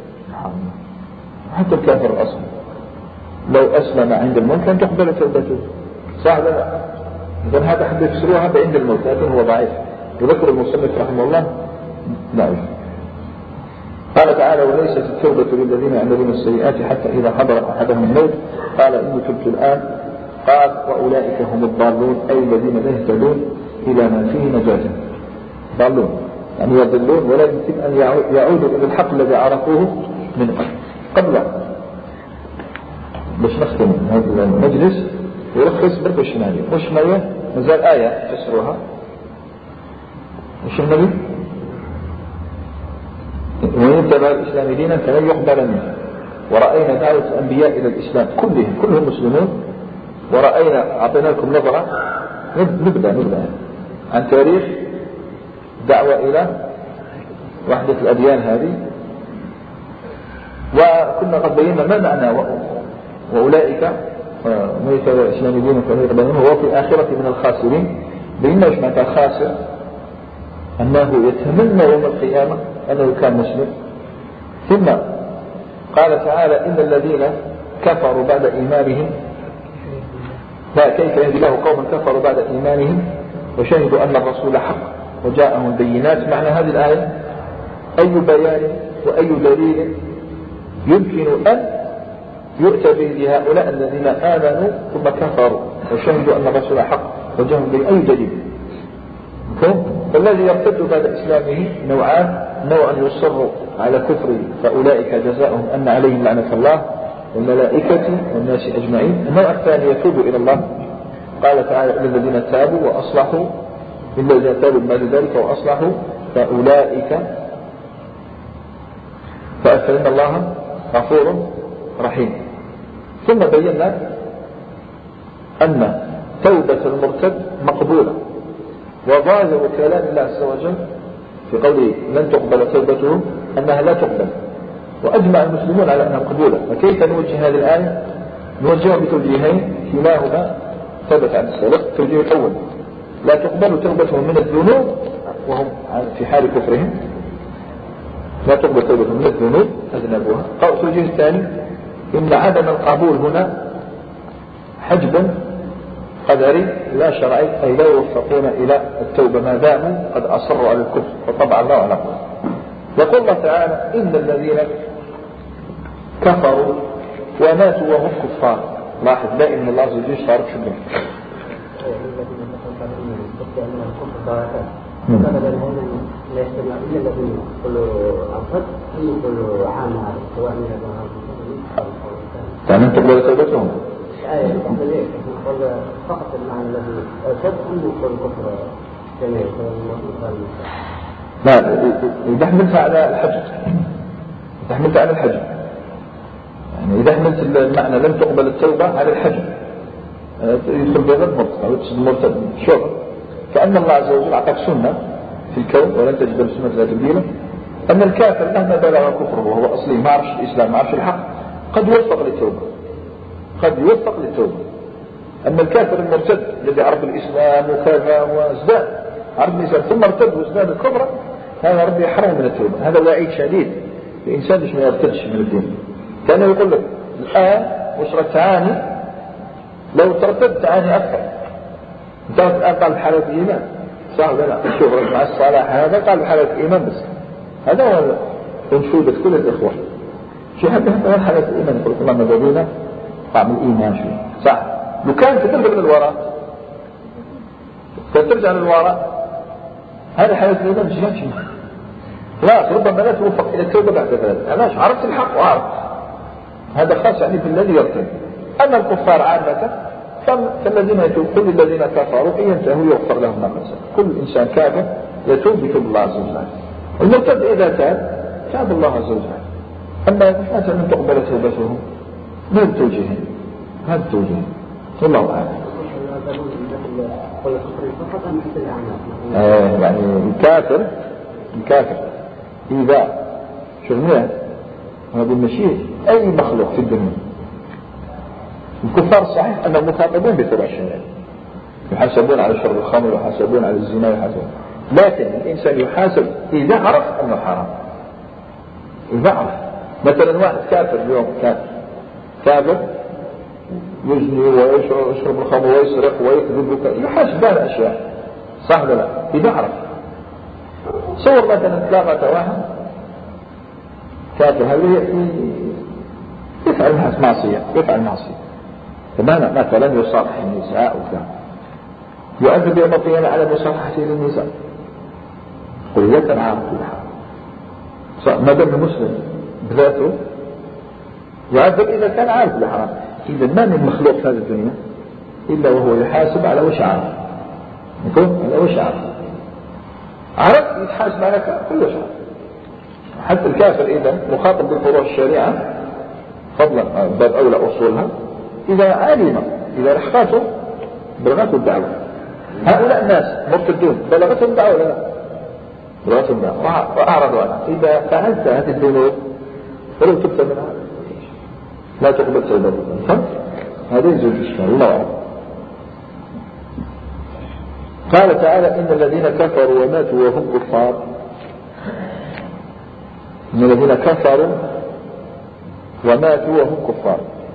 S1: حتى الكافر الأصل لو أسلم عند الموت لن تقبل توبته، صح ولا لا؟ إذن هذا حد يفسروها بعند الموت، لكن هو ضعيف. وذكر المصنف رحمه الله ضعيف. قال تعالى: وليست التوبة للذين يعملون السيئات حتى إذا حضر أحدهم الموت قال إني تبت الآن. قال: وأولئك هم الضالون، أي الذين لا يهتدون إلى ما فيه نجاة. ضالون يعني يضلون ولا يمكن أن يعودوا إلى الحق الذي عرفوه من قبل. قبل باش نختم هذا المجلس ورخص بربش نالي وش نالي مازال آية تسروها. وش النبي؟ وإن تبع الإسلام دينا فلن يقبل منه. ورأينا دعوة الأنبياء إلى الإسلام كلهم كلهم مسلمون. ورأينا أعطينا لكم نظرة نبدأ نبدأ عن تاريخ دعوة إلى وحدة الأديان هذه. وكنا قد بينا ما معنى وأولئك من يتبع الإسلام دينا فلن يقبل منه هو في الآخرة من الخاسرين. بينا وش معنى خاسر؟ أنه يتمنى يوم القيامة أنه كان مسلم. ثم قال تعالى: إن الذين كفروا بعد إيمانهم لا كيف يهدي الله قوما كفروا بعد إيمانهم وشهدوا أن الرسول حق وجاءهم البينات. معنى هذه الآية أي بيان وأي دليل يمكن أن يؤتى به لهؤلاء الذين آمنوا ثم كفروا وشهدوا أن الرسول حق وجاءهم بأي دليل. فالذي يرتد بعد إسلامه نوعان: نوع يصر على كفره فأولئك جزاؤهم أن عليهم لعنة الله والملائكة والناس أجمعين. النوع الثاني يتوب إلى الله. قال تعالى: إلا الذين تابوا وأصلحوا إلا الذين تابوا بعد ذلك وأصلحوا فأولئك فإن الله غفور رحيم. ثم بينا أن توبة المرتد مقبولة، وظاهر كلام الله عز وجل في قوله لن تقبل توبته أنها لا تقبل، وأجمع المسلمون على أنها مقبولة. فكيف نوجه هذه الآية؟ نوجهها بتوجيهين كلاهما ثبت عن السلف. التوجيه الأول: لا تقبل توبتهم من الذنوب وهم في حال كفرهم، لا تقبل توبتهم من الذنوب أذنبوها. التوجيه الثاني: إن عدم القبول هنا حجب قدري لا شرعي، أي لا يوفقون إلى التوبة ما داموا قد أصروا على الكفر، فطبع الله على قول. يقول الله تعالى: إن الذين كفروا وماتوا وهم كفار. لاحظ دائما الله عز وجل صارت شبه
S2: لا يستمع إلا الذين يقولوا عصد يقولوا عام على سواء من الذين
S1: يعني أنت تقول توبتهم
S2: آية تقول إيه يقول فقط المعنى الذي أشد أنه يقول كفر جميع
S1: لا إذا حملتها على الحج إذا حملتها على الحج يعني إذا حملت المعنى لم تقبل التوبة على الحج يدخل بهذا المرتد أو يقصد المرتد. شوف كأن الله عز وجل أعطاك سنة في الكون ولن تجد السنة ذات تبديلا، أن الكافر مهما بلغ كفره وهو أصلي ما عرفش الإسلام ما عرفش الحق قد يوفق للتوبة، قد يوفق للتوبة. أما الكافر المرتد الذي عرف الإسلام وكذا وازداد عرف الإسلام ثم ارتد وازداد الكفر، هذا ربي يحرم من التوبة. هذا وعيد شديد الإنسان مش ما يرتدش من الدين. كأنه يقول لك الآن وش تعاني لو ترتد تعاني أكثر. انت الآن قال بحالة الإيمان صح ولا لا؟ شوف مع الصلاح هذا قال بحالة الإيمان بس، هذا هو انشودة كل الإخوة. شو حتى حتى حالة الإيمان يقول الله مددونا طعم الإيمان شو صح. لو كان ترجع من الوراء ترجع للوراء هذا حالة الإيمان مش يمشي. لا ربما لا توفق إلى التوبة بعد ذلك. علاش؟ عرفت الحق وعرفت هذا خاص يعني بالذي يرتد. أما الكفار عامة فالذين يتوب كل الذين كفروا إن ينتهوا يغفر لهم ما قد. كل إنسان كافر يتوب بتوب الله عز وجل. المرتد إذا تاب تاب الله عز وجل. أما مثلا من تقبل توبته ما التوجيه هذا التوجيه والله أعلم. آه يعني الكافر الكافر إذا شغلنا هذا المشيء أي مخلوق في الدنيا. الكفار صحيح أنهم مخاطبون بتبع الشريعة، يحاسبون على شرب الخمر ويحاسبون على الزنا ويحاسبون، لكن الإنسان يحاسب إذا عرف أنه حرام. إذا عرف مثلا واحد كافر اليوم كافر كافر يزني ويشرب الخمر ويسرق ويكذب يحاسب على أشياء صح ولا لا؟ إذا عرف. صور مثلا تلاقى واحد كافر هذا يفعل معصية يفعل معصية فماذا مثلا يصافح النساء وكذا يؤذب يوم القيامة على مصافحته للنساء. قل لك أنا عارف بالحرام ما دام مسلم بذاته يعذب إذا كان عارف بالحرام. إذا ما من مخلوق في هذه الدنيا إلا وهو يحاسب على وش عارف يكون على وش عارف عرف يتحاسب على كل وش عارف. حتى الكافر إذا مخاطب بفروع الشريعة فضلا باب أولى أصولها إذا علم إذا رحقاته بلغته الدعوة. هؤلاء الناس مرتدون بلغتهم الدعوة ولا لا؟ بلغتهم الدعوة وأعرضوا عنها. إذا فعلت هذه الذنوب فلو تبت منها لا تقبل توبتك. هذا يزول الإشكال الله أعلم. قال تعالى إن الذين كفروا وماتوا وهم كفار. إن الذين كفروا وماتوا وهم كفار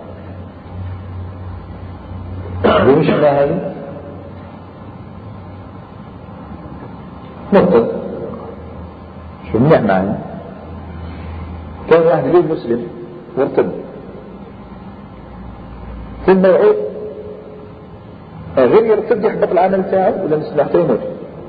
S1: ومش ما هذه مرتد. شو منح معنا كان واحد يقول مسلم مرتد ثم يعود غير يرتد يحبط العمل تاعه ولا نسمع يموت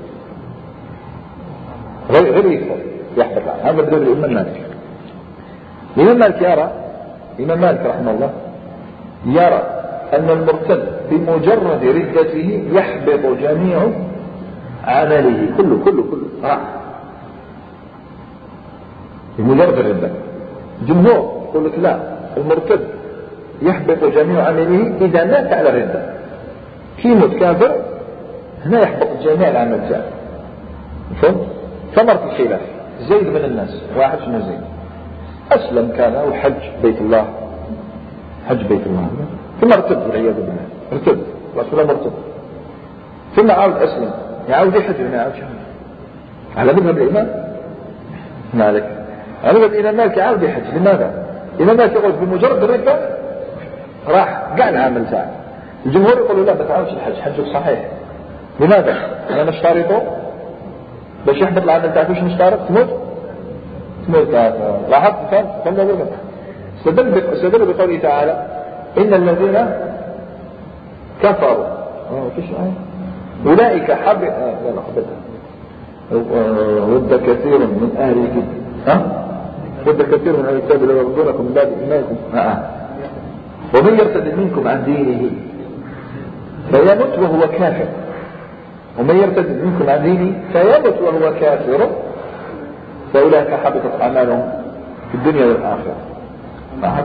S1: غير غير يكفر يحبط العمل. هذا بدل الإمام مالك. الإمام مالك يرى الإمام مالك رحمه الله يرى أن المرتد بمجرد ردته يحبط جميع عمله كله كله كله راح بمجرد الردة. الجمهور يقول لك لا، المرتد يحبط جميع عمله إذا مات على الردة. كي يموت كافر هنا يحبط جميع العمل تاعه. فهمت؟ ثمرة الخلاف زيد من الناس واحد شنو زيد أسلم كان وحج بيت الله حج بيت الله ثم ارتد والعياذ بالله ارتد رسول الله مرتد ثم عاود أسلم يعاود يحج ولا يعاود شهر على مذهب الإمام مالك. على مذهب الإمام مالك يعاود يحج. لماذا؟ الإمام مالك يقول بمجرد الردة راح قاع العمل تاعه. الجمهور يقولوا لا ما تعاودش الحج حجك صحيح. لماذا؟ أنا نشترطه باش يحبط العمل تاعك واش نشترط تموت تموت لاحظت فهم فهمنا ولا استدل استدل بقوله تعالى إن الذين كفروا أولئك حبط لا لا حبطها ود كثير من أهل الكتاب ها ود كثير من أهل الكتاب لو يردونكم من بعد إيمانكم ها ومن يرتد منكم عن دينه فيموت وهو كافر ومن يرتد منكم عن دينه فيموت وهو كافر فأولئك حبطت أعمالهم في الدنيا والآخرة. لاحظ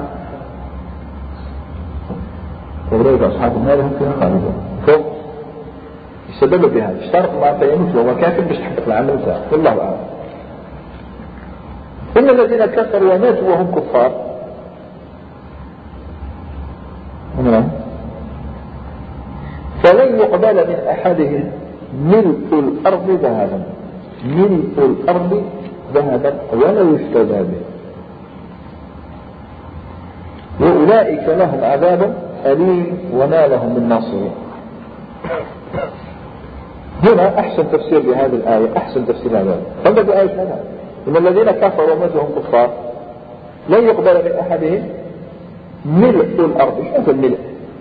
S1: وأولئك أصحاب النار هم فيها خالدون. فوق يستدل بهذا اشترط مع فيموت وهو كافر باش تحبط العمل تاعه والله أعلم. إن الذين كفروا وماتوا وهم كفار فلن يقبل من أحدهم ملء الأرض ذهبا ملء الأرض ذهبا ولا يفتدى به وأولئك لهم عذاب أليم وما لهم من ناصرين. هنا أحسن تفسير لهذه الآية أحسن تفسير لهذا هذا بآية ماذا؟ إن الذين كفروا وماتوا وهم كفار لن يقبل من أحدهم ملء الأرض. ايش معنى الملء؟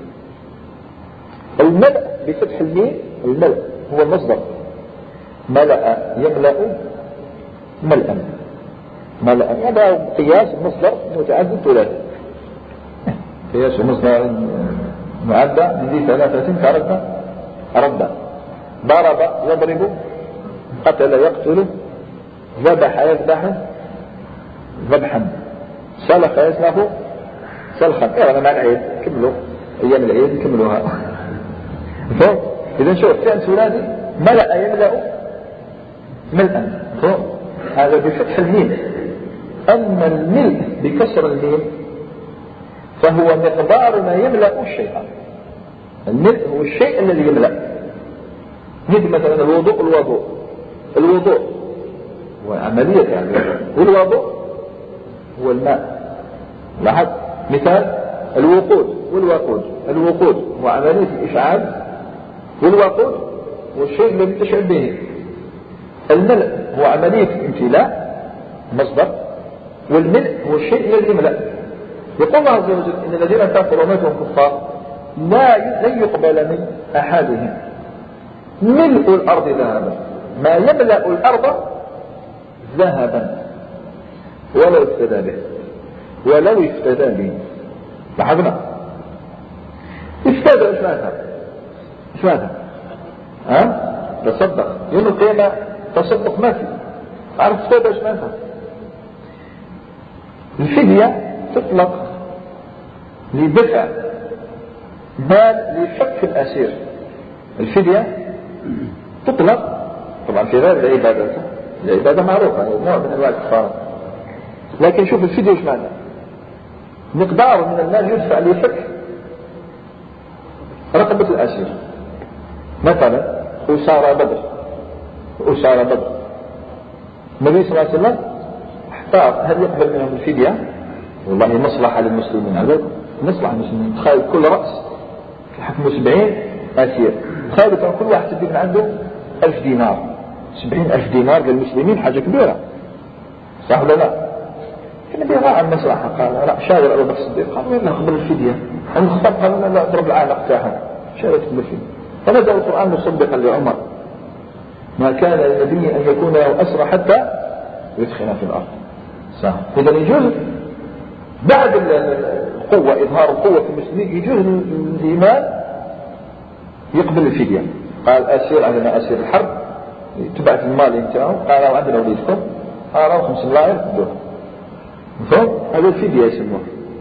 S1: الملء بفتح الميم الملء هو المصدر ملأ يملأ ملأ ملأ هذا قياس مصدر متعدد ثلاثي قياس مصدر معدى من ذي ثلاثة كرد رد ضرب يضرب قتل يقتل ذبح يذبح ذبحا سلخ يسلخ سلخا. ايه انا مع العيد كملوا ايام العيد نكملوها. إذا شوف فعل ثلاثي ملأ يملأ ملأ هذا بفتح الميم. أما الملء بكسر الميم فهو مقدار ما يملأ الشيء. الملء هو الشيء الذي يملأ. مثل مثلا الوضوء الوضوء الوضوء هو عملية يعني والوضوء هو الماء. لاحظ مثال الوقود والوقود الوقود هو عملية الإشعال والوقود هو الشيء الذي تشعل به. الملء هو عملية الامتلاء مصدر والملء هو الشيء الذي يملأ. يقول الله عز وجل إن الذين كفروا وماتوا وهم كفار لا لن يقبل من أحدهم ملء الأرض ذهبا ما يملأ الأرض ذهبا ولو افتدى به ولو افتدى به. لاحظنا افتدى ايش معناتها؟ ايش معناتها؟ ها؟ تصدق يوم القيامة تصدق ما في. عارف افتدى ايش معناتها؟ الفدية تطلق لدفع مال لفك الأسير. الفدية تطلق طبعا في غير العبادة. العبادة معروفة نوع من أنواع الكفارة. لكن شوف الفدية ايش معناتها؟ مقدار من المال يدفع لفك رقبة الأسير. مثلا أسارى بدر أسارى بدر النبي صلى الله عليه وسلم احتار هل يقبل منهم الفدية؟ والله مصلحة للمسلمين هذا مصلحة للمسلمين. تخيل كل رأس في حكم سبعين أسير. تخيل كل واحد تدين عنده ألف دينار. سبعين ألف دينار للمسلمين حاجة كبيرة صح ولا لا؟ النبي راى المصلحة قال لا شاور أبو بكر الصديق قال وين نقبل الفدية الخطاب قال لا اضرب العنق تاعهم شهادة المسلم. فنزل القرآن مصدقا لعمر ما كان للنبي أن يكون له أسرى حتى يدخل في الأرض. صح. إذا يجوز بعد القوة إظهار القوة في المسلمين يجوز الإيمان يقبل الفدية. قال أسير عندنا أسير الحرب تبعت المال انتاعهم قالوا عندنا وليدكم قالوا خمس ملايين بدوه مفهوم؟ هذا الفدية يسموه.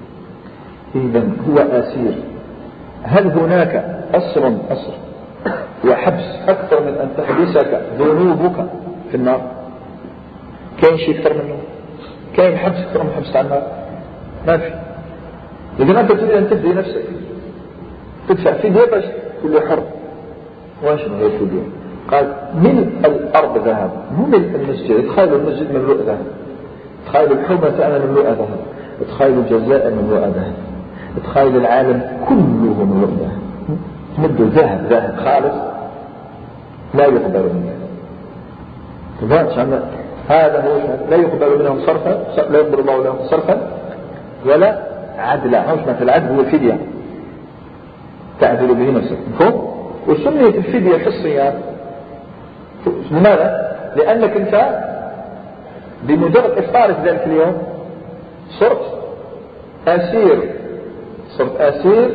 S1: إذا هو أسير. هل هناك أسر أسر وحبس أكثر من أن تحبسك ذنوبك في النار؟ كاين شيء أكثر منه؟ كاين حبس أكثر من حبس النار؟ ما في. إذا أنت تريد أن تفدي نفسك تدفع فدية باش كل حرب. واش هي الفدية؟ قال ملء الأرض ذهب مو ملء المسجد. تخيلوا المسجد مملوء ذهب، تخيلوا الحومة تاعنا مملوء ذهب، تخيلوا الجزائر مملوء ذهب، تخيلوا العالم كله مملوء ذهب. مدوا ذهب ذهب خالص لا يقبل منه. تفهمت؟ هذا هو لا يقبل منهم صرفا، لا يقبل الله لهم صرفا ولا عدلا. هوش مثل العدل هو الفدية تعدل به نفسك. مفهوم؟ وسميت الفدية في الصيام لماذا؟ لأنك أنت بمجرد إفطارك ذلك اليوم صرت أسير، صرت أسير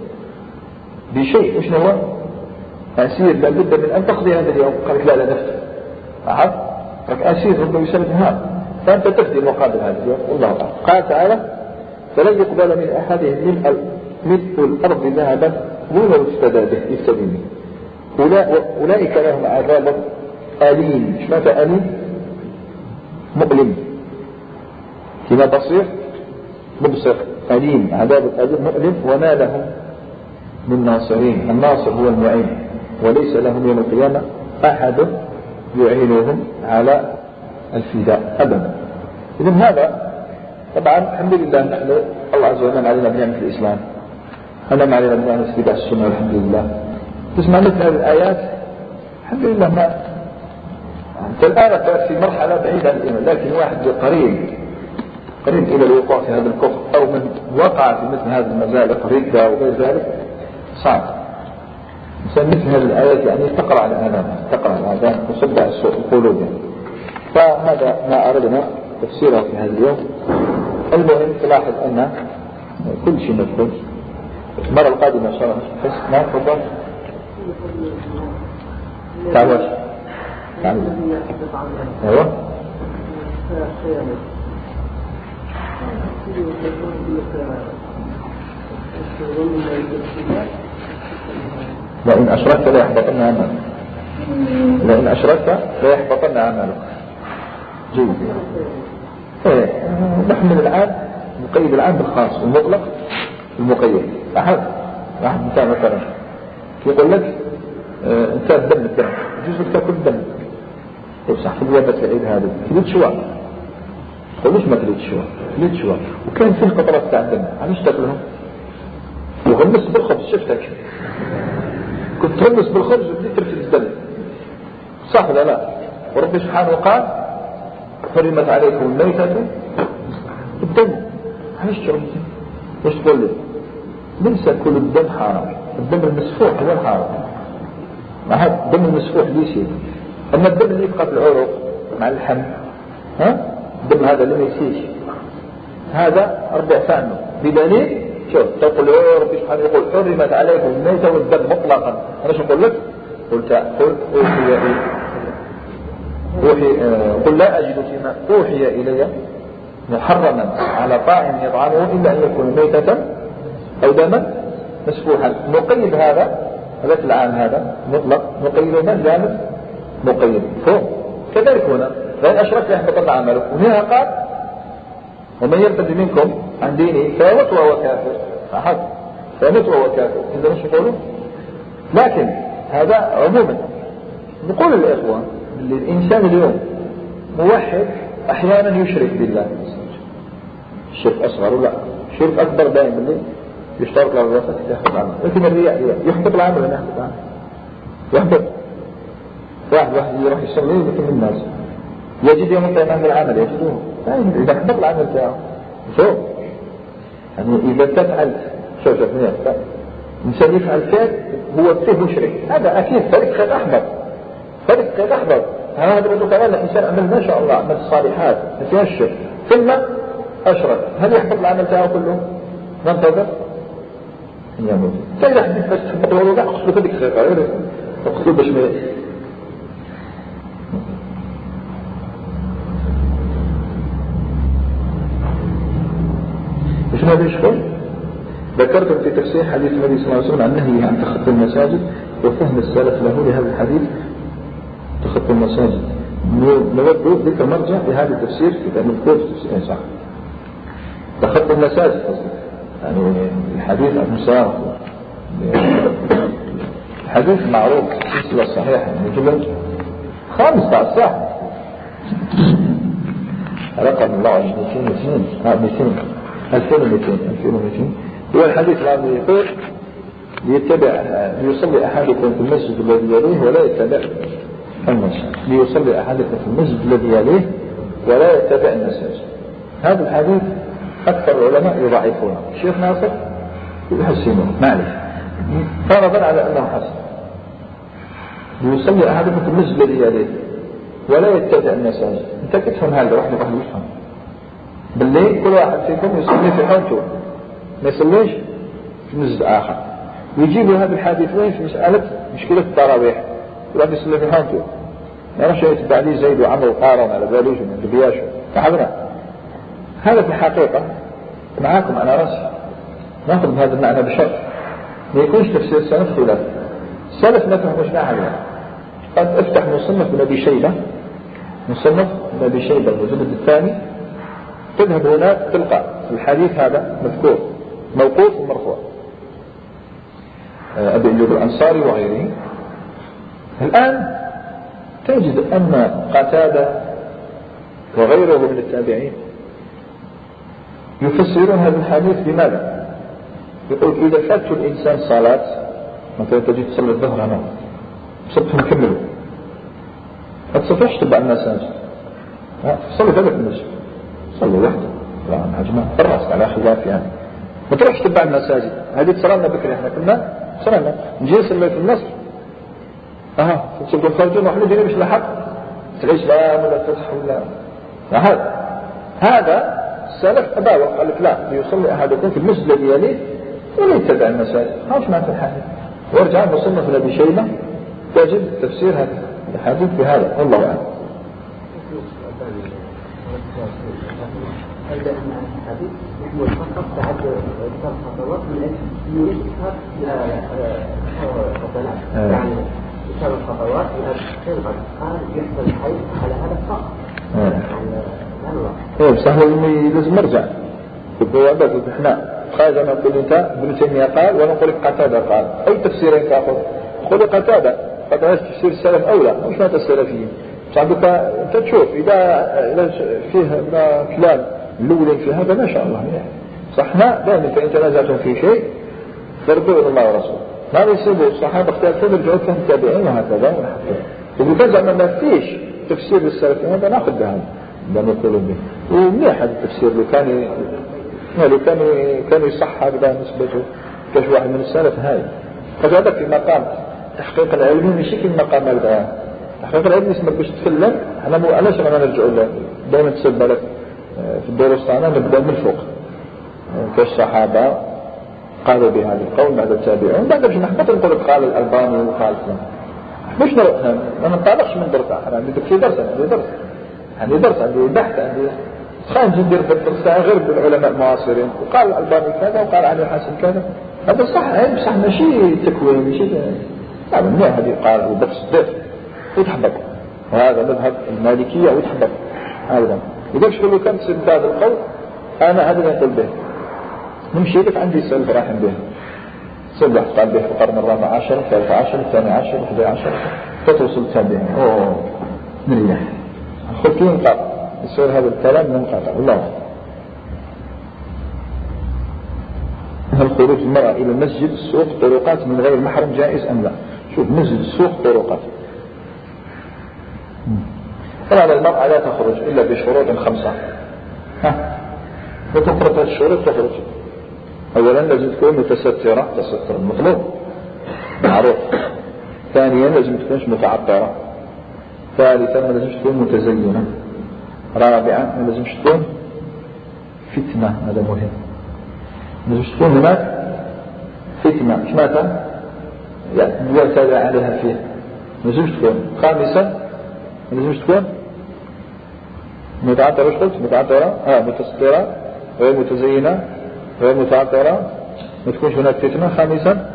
S1: بشيء. وش هو أسير؟ لابد من أن تقضي هذا اليوم. قالك لا لا نفطر أحد لك أسير ربما يسلم هذا، فأنت تقضي مقابل هذا اليوم. والله أعلم. قال تعالى فلن يقبل من أحدهم ملء الأرض ذهبا دون افتدى به يفتدي به. أولئك لهم عذاب أليم. ايش معنى أليم؟ مؤلم كما بصير مبصر. أليم عذاب أليم مؤلم. وما لهم من ناصرين. الناصر هو المعين وليس لهم يوم القيامة أحد يعينهم على الفداء أبدا. إذن هذا طبعا الحمد لله نحن الله عز وجل علينا بنعمة الإسلام، أنا علينا بنعمة اتباع السنة الحمد لله. تسمع مثل هذه الآيات الحمد لله. ما أنت الآن في مرحلة بعيدة عن الإيمان، لكن واحد قريب قريب إلى الوقوع في هذا الكفر أو من وقع في مثل هذه المزالق ردة وغير ذلك صعب. مثل هذه الآيات يعني تقرأ على الآذان تقرأ على الآذان وصدع القلوب يعني. فهذا ما أردنا تفسيره في هذا اليوم. المهم تلاحظ أن كل شيء مفهوم. المرة القادمة إن شاء الله نحس ما تفضل تعالوا تعالوا ايوه لئن أشركت لا يحبطن عملك. لئن أشركت لا يحبطن عملك. جيد. ايه نحمل العام نقيد العام بالخاص والمطلق المقيد. أحد واحد مثال مثلا يقول لك اه انت الدم الدم يجوز لك تاكل الدم. طيب صح في الوقت العيد هذا كليت شواء تقولوش ما كليت شواء كليت شواء وكان فيه قطرات تاع الدم علاش تاكلهم؟ وغمس بالخبز شفتك كنت تغمس بالخبز وبديت ترفد الدم صح ولا لا؟ وربي سبحانه قال حرمت عليكم الميتة الدم. علاش ترمي واش تقول لي؟ ليس كل الدم حرام، الدم المسفوح هو الحرام. مع الدم المسفوح ليش؟ اما الدم اللي يبقى في العروق مع اللحم ها الدم هذا اللي ما يسيش هذا اربع عنه بدليل. شوف تقول ربي سبحانه يقول حرمت عليكم الميتة والدم مطلقا. انا شو اقول لك؟ قلت قل اوحي اوحي قل لا اجد فيما اوحي الي محرما على طاعم يطعمه الا ان يكون ميتة او دما مسفوحا. نقيد هذا هذا العام هذا مطلق نقيد من جانب مقيد فوق. كذلك هنا لأن أشرك يحبط عمله. وهنا قال ومن يرتد منكم عن دينه فيموت وهو كافر. أحد فيموت وهو كافر. إذا مش يقولوا لكن هذا عموما نقول للإخوة اللي الإنسان اليوم موحد أحيانا يشرك بالله. الشرك أصغر ولا شرك أكبر دائما اللي يشترك له الوسط يحبط عنه. لكن الرياء يحبط العمل ولا يحبط عنه؟ يحبط. واحد واحد يروح يصلي لكن الناس يجد يوم القيامة العمل يجدوه إذا حبط العمل تاعه شوف يعني إذا تفعل شوف شوف منين إنسان يفعل فعل هو فيه مشرك، هذا أكيد فريق خير أحمر، فريق خير أحمر. هذا بدو كمان الإنسان عمل ما شاء الله عمل الصالحات ما فيها الشرك ثم أشرك، هل يحفظ العمل تاعه كله؟ ننتظر يموت. فإذا حديث بس تحبط له لا أقصد كذلك خير غير أقصد باش ما مش ما بيشكل. ذكرت في تفسير حديث النبي صلى الله عليه وسلم عن نهيه عن تخطي المساجد وفهم السلف له لهذا الحديث تخطي المساجد. نود ذكر مرجع لهذا التفسير في مذكور في تفسير صح. تخطي المساجد يعني الحديث عن مسار الحديث معروف في السلسلة الصحيحة من جمل خامس بعد ساعة رقم الله مئتين واثنين ها مئتين ألفين ومئتين ألفين ومئتين هو الحديث الذي يقول ليتبع ليصلي أحدكم في المسجد الذي يليه ولا يتبع الناس ليصلي أحدكم في المسجد الذي يليه ولا يتبع المساجد. هذا الحديث أكثر العلماء يضعفونه. الشيخ ناصر يحسنه معلش فرضا على أنه حسن ليصلي أحدكم في المسجد الذي يليه ولا يتبع المساجد. أنت كتفهم هذا واحد واحد يفهم بالليل كل واحد فيكم يصلي في حوته ما يصليش في مسجد آخر ويجيبوا هذا الحديث وين في مسألة مشكلة التراويح كل واحد يصلي في حوته ما راح يتبع لي زيد وعمر وقارن على بالوج من البياشو فحضنا. هذا في الحقيقة معاكم على رأسي ناخذ بهذا المعنى بشرط ما يكونش تفسير السلف خلاف السلف ما فهموش معنا. قد افتح مصنف ابن أبي شيبة مصنف ابن أبي شيبة المجلد الثاني تذهب هناك تلقى الحديث هذا مذكور موقوف ومرفوع أبي أيوب الأنصاري وغيره. الآن تجد أن قتادة وغيره من التابعين يفسرون هذا الحديث بماذا؟ يقول إذا فات الإنسان صلاة مثلا تجي تصلي الظهر هنا صبح نكمله ما تستطيعش تبع المساجد صلي ثلاث المسجد صلي وحده لا مع جماعة فرصت على خلاف يعني ما تروحش تبع المساجد. هذه تصرنا بكري احنا كنا صرنا نجي نصلي في النصر اها تبقوا خارجين واحنا جايين مش لحق تعيش لا ولا تصح ولا هذا هذا السلف أبا وقال لك لا ليصلي أحدكم في المسجد الذي يليه ولا يتبع المساجد. هاش معنى الحديث وارجع مصنف لأبي شيبة تجد تفسير هذا الحديث بهذا والله أعلم.
S2: هذا أن الحديث يحمل فقط بعد ثلاث خطوات من أجل يشهر خطوات يعني يشهر الخطوات من أجل قال يحصل الحي على هذا الفقط.
S1: ايه بصح لازم نرجع يقول هذا احنا خارج انا نقول انت ابن تيميه قال وانا نقول لك قتاده قال اي تفسيرين تاخذ خذ قتاده قتاده تفسير السلف اولى مش معنى السلفيين بصح انت تشوف اذا اذا فيه كلام الاولين في هذا ما شاء الله يعني صحنا دائما فان تنازعتم في شيء فردوا الى الله ورسوله ما يسيبوا الصحابه اختلفوا يرجعوا فهم التابعين وهكذا ونحكي وكذا ما فيش تفسير للسلف هذا ناخذ بهذا لم يقولوا به ومنيح هذا التفسير اللي كان اللي كان كان يصح هذا نسبته كاش واحد من السلف هاي فهذا في مقام تحقيق العلم ماشي في مقام البيان. تحقيق العلم اسمك باش تفلم احنا مو علاش انا نرجعوا له دائما تسب لك في الدروس تاعنا نبدا من الفوق كاش الصحابه قالوا بهذا القول بعد التابعين بعد باش نحبط نقول لك قال الألباني وقال فلان مش نروح ما ننطلقش من درس اخر عندي في درس عندي درس عندي درس عندي بحث عندي خان ندير بالدرس غير بالعلماء المعاصرين وقال الألباني كذا وقال علي الحسن كذا هذا صح هاي بصح ماشي تكوين ماشي لا من هذه قال ودرس درس وتحبط وهذا مذهب المالكية وتحبط هذا إذا شو لو كان تسد هذا القول أنا هذا نقول به نمشي لك عندي سلف راح به سلف قال به في القرن الرابع عشر الثالث عشر الثاني عشر الحادي عشر فتوصل التابعين أوه مريح خذ كي نقاط يصير هذا الكلام منقطع والله. هل خروج المرأة إلى المسجد السوق طرقات من غير محرم جائز أم لا؟ شوف مسجد السوق طرقات طبعا المرأة لا تخرج إلا بشروط خمسة ها وتخرج الشروط تخرج أولا لازم تكون متسترة، تستر المطلوب معروف. ثانيا لازم تكونش متعطرة. ثالثا ما لازمش تكون متزينة. رابعا ما لازمش تكون فتنة، هذا مهم. ما لازمش تكون هناك فتنة مش ماذا يعتدى عليها فيها، ما لازمش تكون. خامسا ما لازمش تكون متعطرة. وش قلت؟ متعطرة اه متسترة غير متزينة غير متعطرة، ما تكونش هناك فتنة. خامسا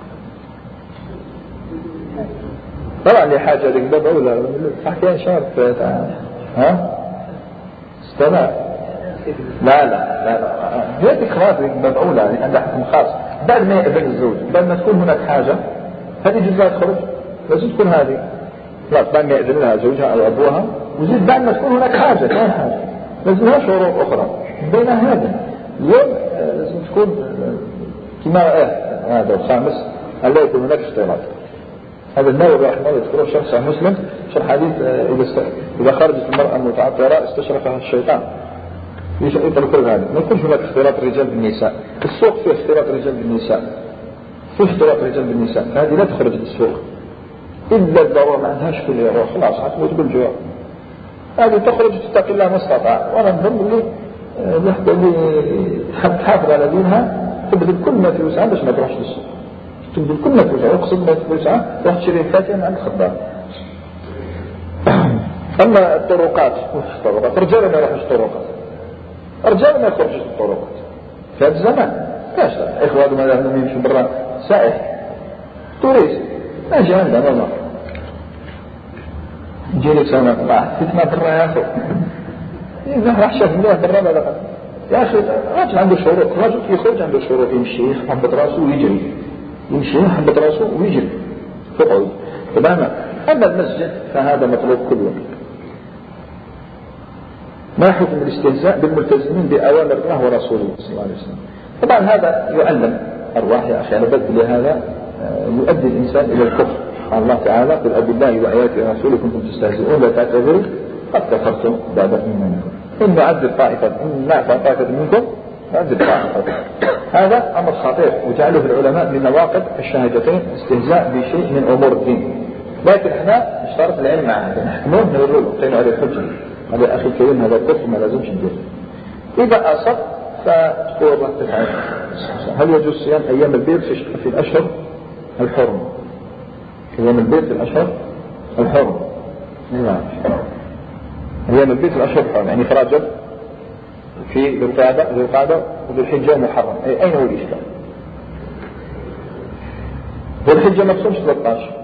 S1: طبعا لحاجة هذيك باب أولى حكي شرط ها استمع. لا لا لا لا هذيك خلاص باب أولى يعني عندها حكم خاص. بعد ما يأذن الزوج، بعد ما تكون هناك حاجة هذه جزاء تخرج لازم تكون هذه خلاص. بعد ما يأذن لها زوجها أو أبوها، وزيد بعد ما تكون هناك حاجة كان حاجة لازم لها شروط أخرى بين هذا اليوم لازم تكون كما آه هذا الخامس ألا يكون هناك اختلاط. هذا النووي رحمه الله يذكره شرح صحيح مسلم، شرح حديث إذا خرجت المرأة المتعطرة استشرفها الشيطان. يترك هذا ما يكونش هناك اختلاط الرجال بالنساء. السوق فيه اختلاط الرجال بالنساء، فيه اختلاط الرجال بالنساء، هذه لا تخرج للسوق إلا الضرورة ما عندهاش في اليوم خلاص حتموت بالجوع. هذه تخرج تتقي الله ما استطاع. وأنا نظن اللي الوحدة اللي تحافظ على دينها تبذل كل ما في وسعها باش ما تروحش للسوق، تبذل كل ما في وسعها. اقصد ما في وسعها تروح تشري الفاتحة من عند الخضار. أما الطرقات وش الطرقات؟ رجال ما يروحوش الطرقات، رجال ما يخرجوش الطرقات في هذا الزمان. كاش إخوة ما لهم يمشوا برا سائح توريست ما جاء عندنا والله جيلك سنة طلع فتنة برا يا أخو إذا راح شاف مليح برا بلا يا أخي. راجل عنده شروط، راجل يخرج عنده شروط، يمشي يحبط راسه ويجري، يمشي يحبط راسه ويجري فقط تماما. أما المسجد فهذا مطلوب كل وقت. ما حكم الاستهزاء بالملتزمين بأوامر الله ورسوله صلى الله عليه وسلم؟ طبعا هذا يعلم أرواح يا أخي. على بد لهذا يؤدي الإنسان إلى الكفر. قال الله تعالى قل أبي الله وآياته ورسوله كنتم تستهزئون لا تعتذروا قد كفرتم بعد إيمانكم إن نعذب طائفة إن نعفى طائفة منكم نعذب طائفة. هذا أمر خطير وجعله العلماء من نواقض الشهادتين استهزاء بشيء من أمور الدين. لكن احنا نشترط العلم مع هذا نحكمون نقول نعطينا عليه الحجة. هذا أخي الكريم هذا الكفر ما لازمش ندير. إذا أصب فتقول الله تعالى هل يجوز صيام أيام البيض في الأشهر الحرم؟ أيام البيض في الأشهر الحرم نعم. أيام البيض في الأشهر الحرم يعني في رجب في ذو القعدة ذو القعدة وذو الحجة محرم. أي أين هو الإشكال؟ ذو الحجة ما تصومش ثلاثة عشر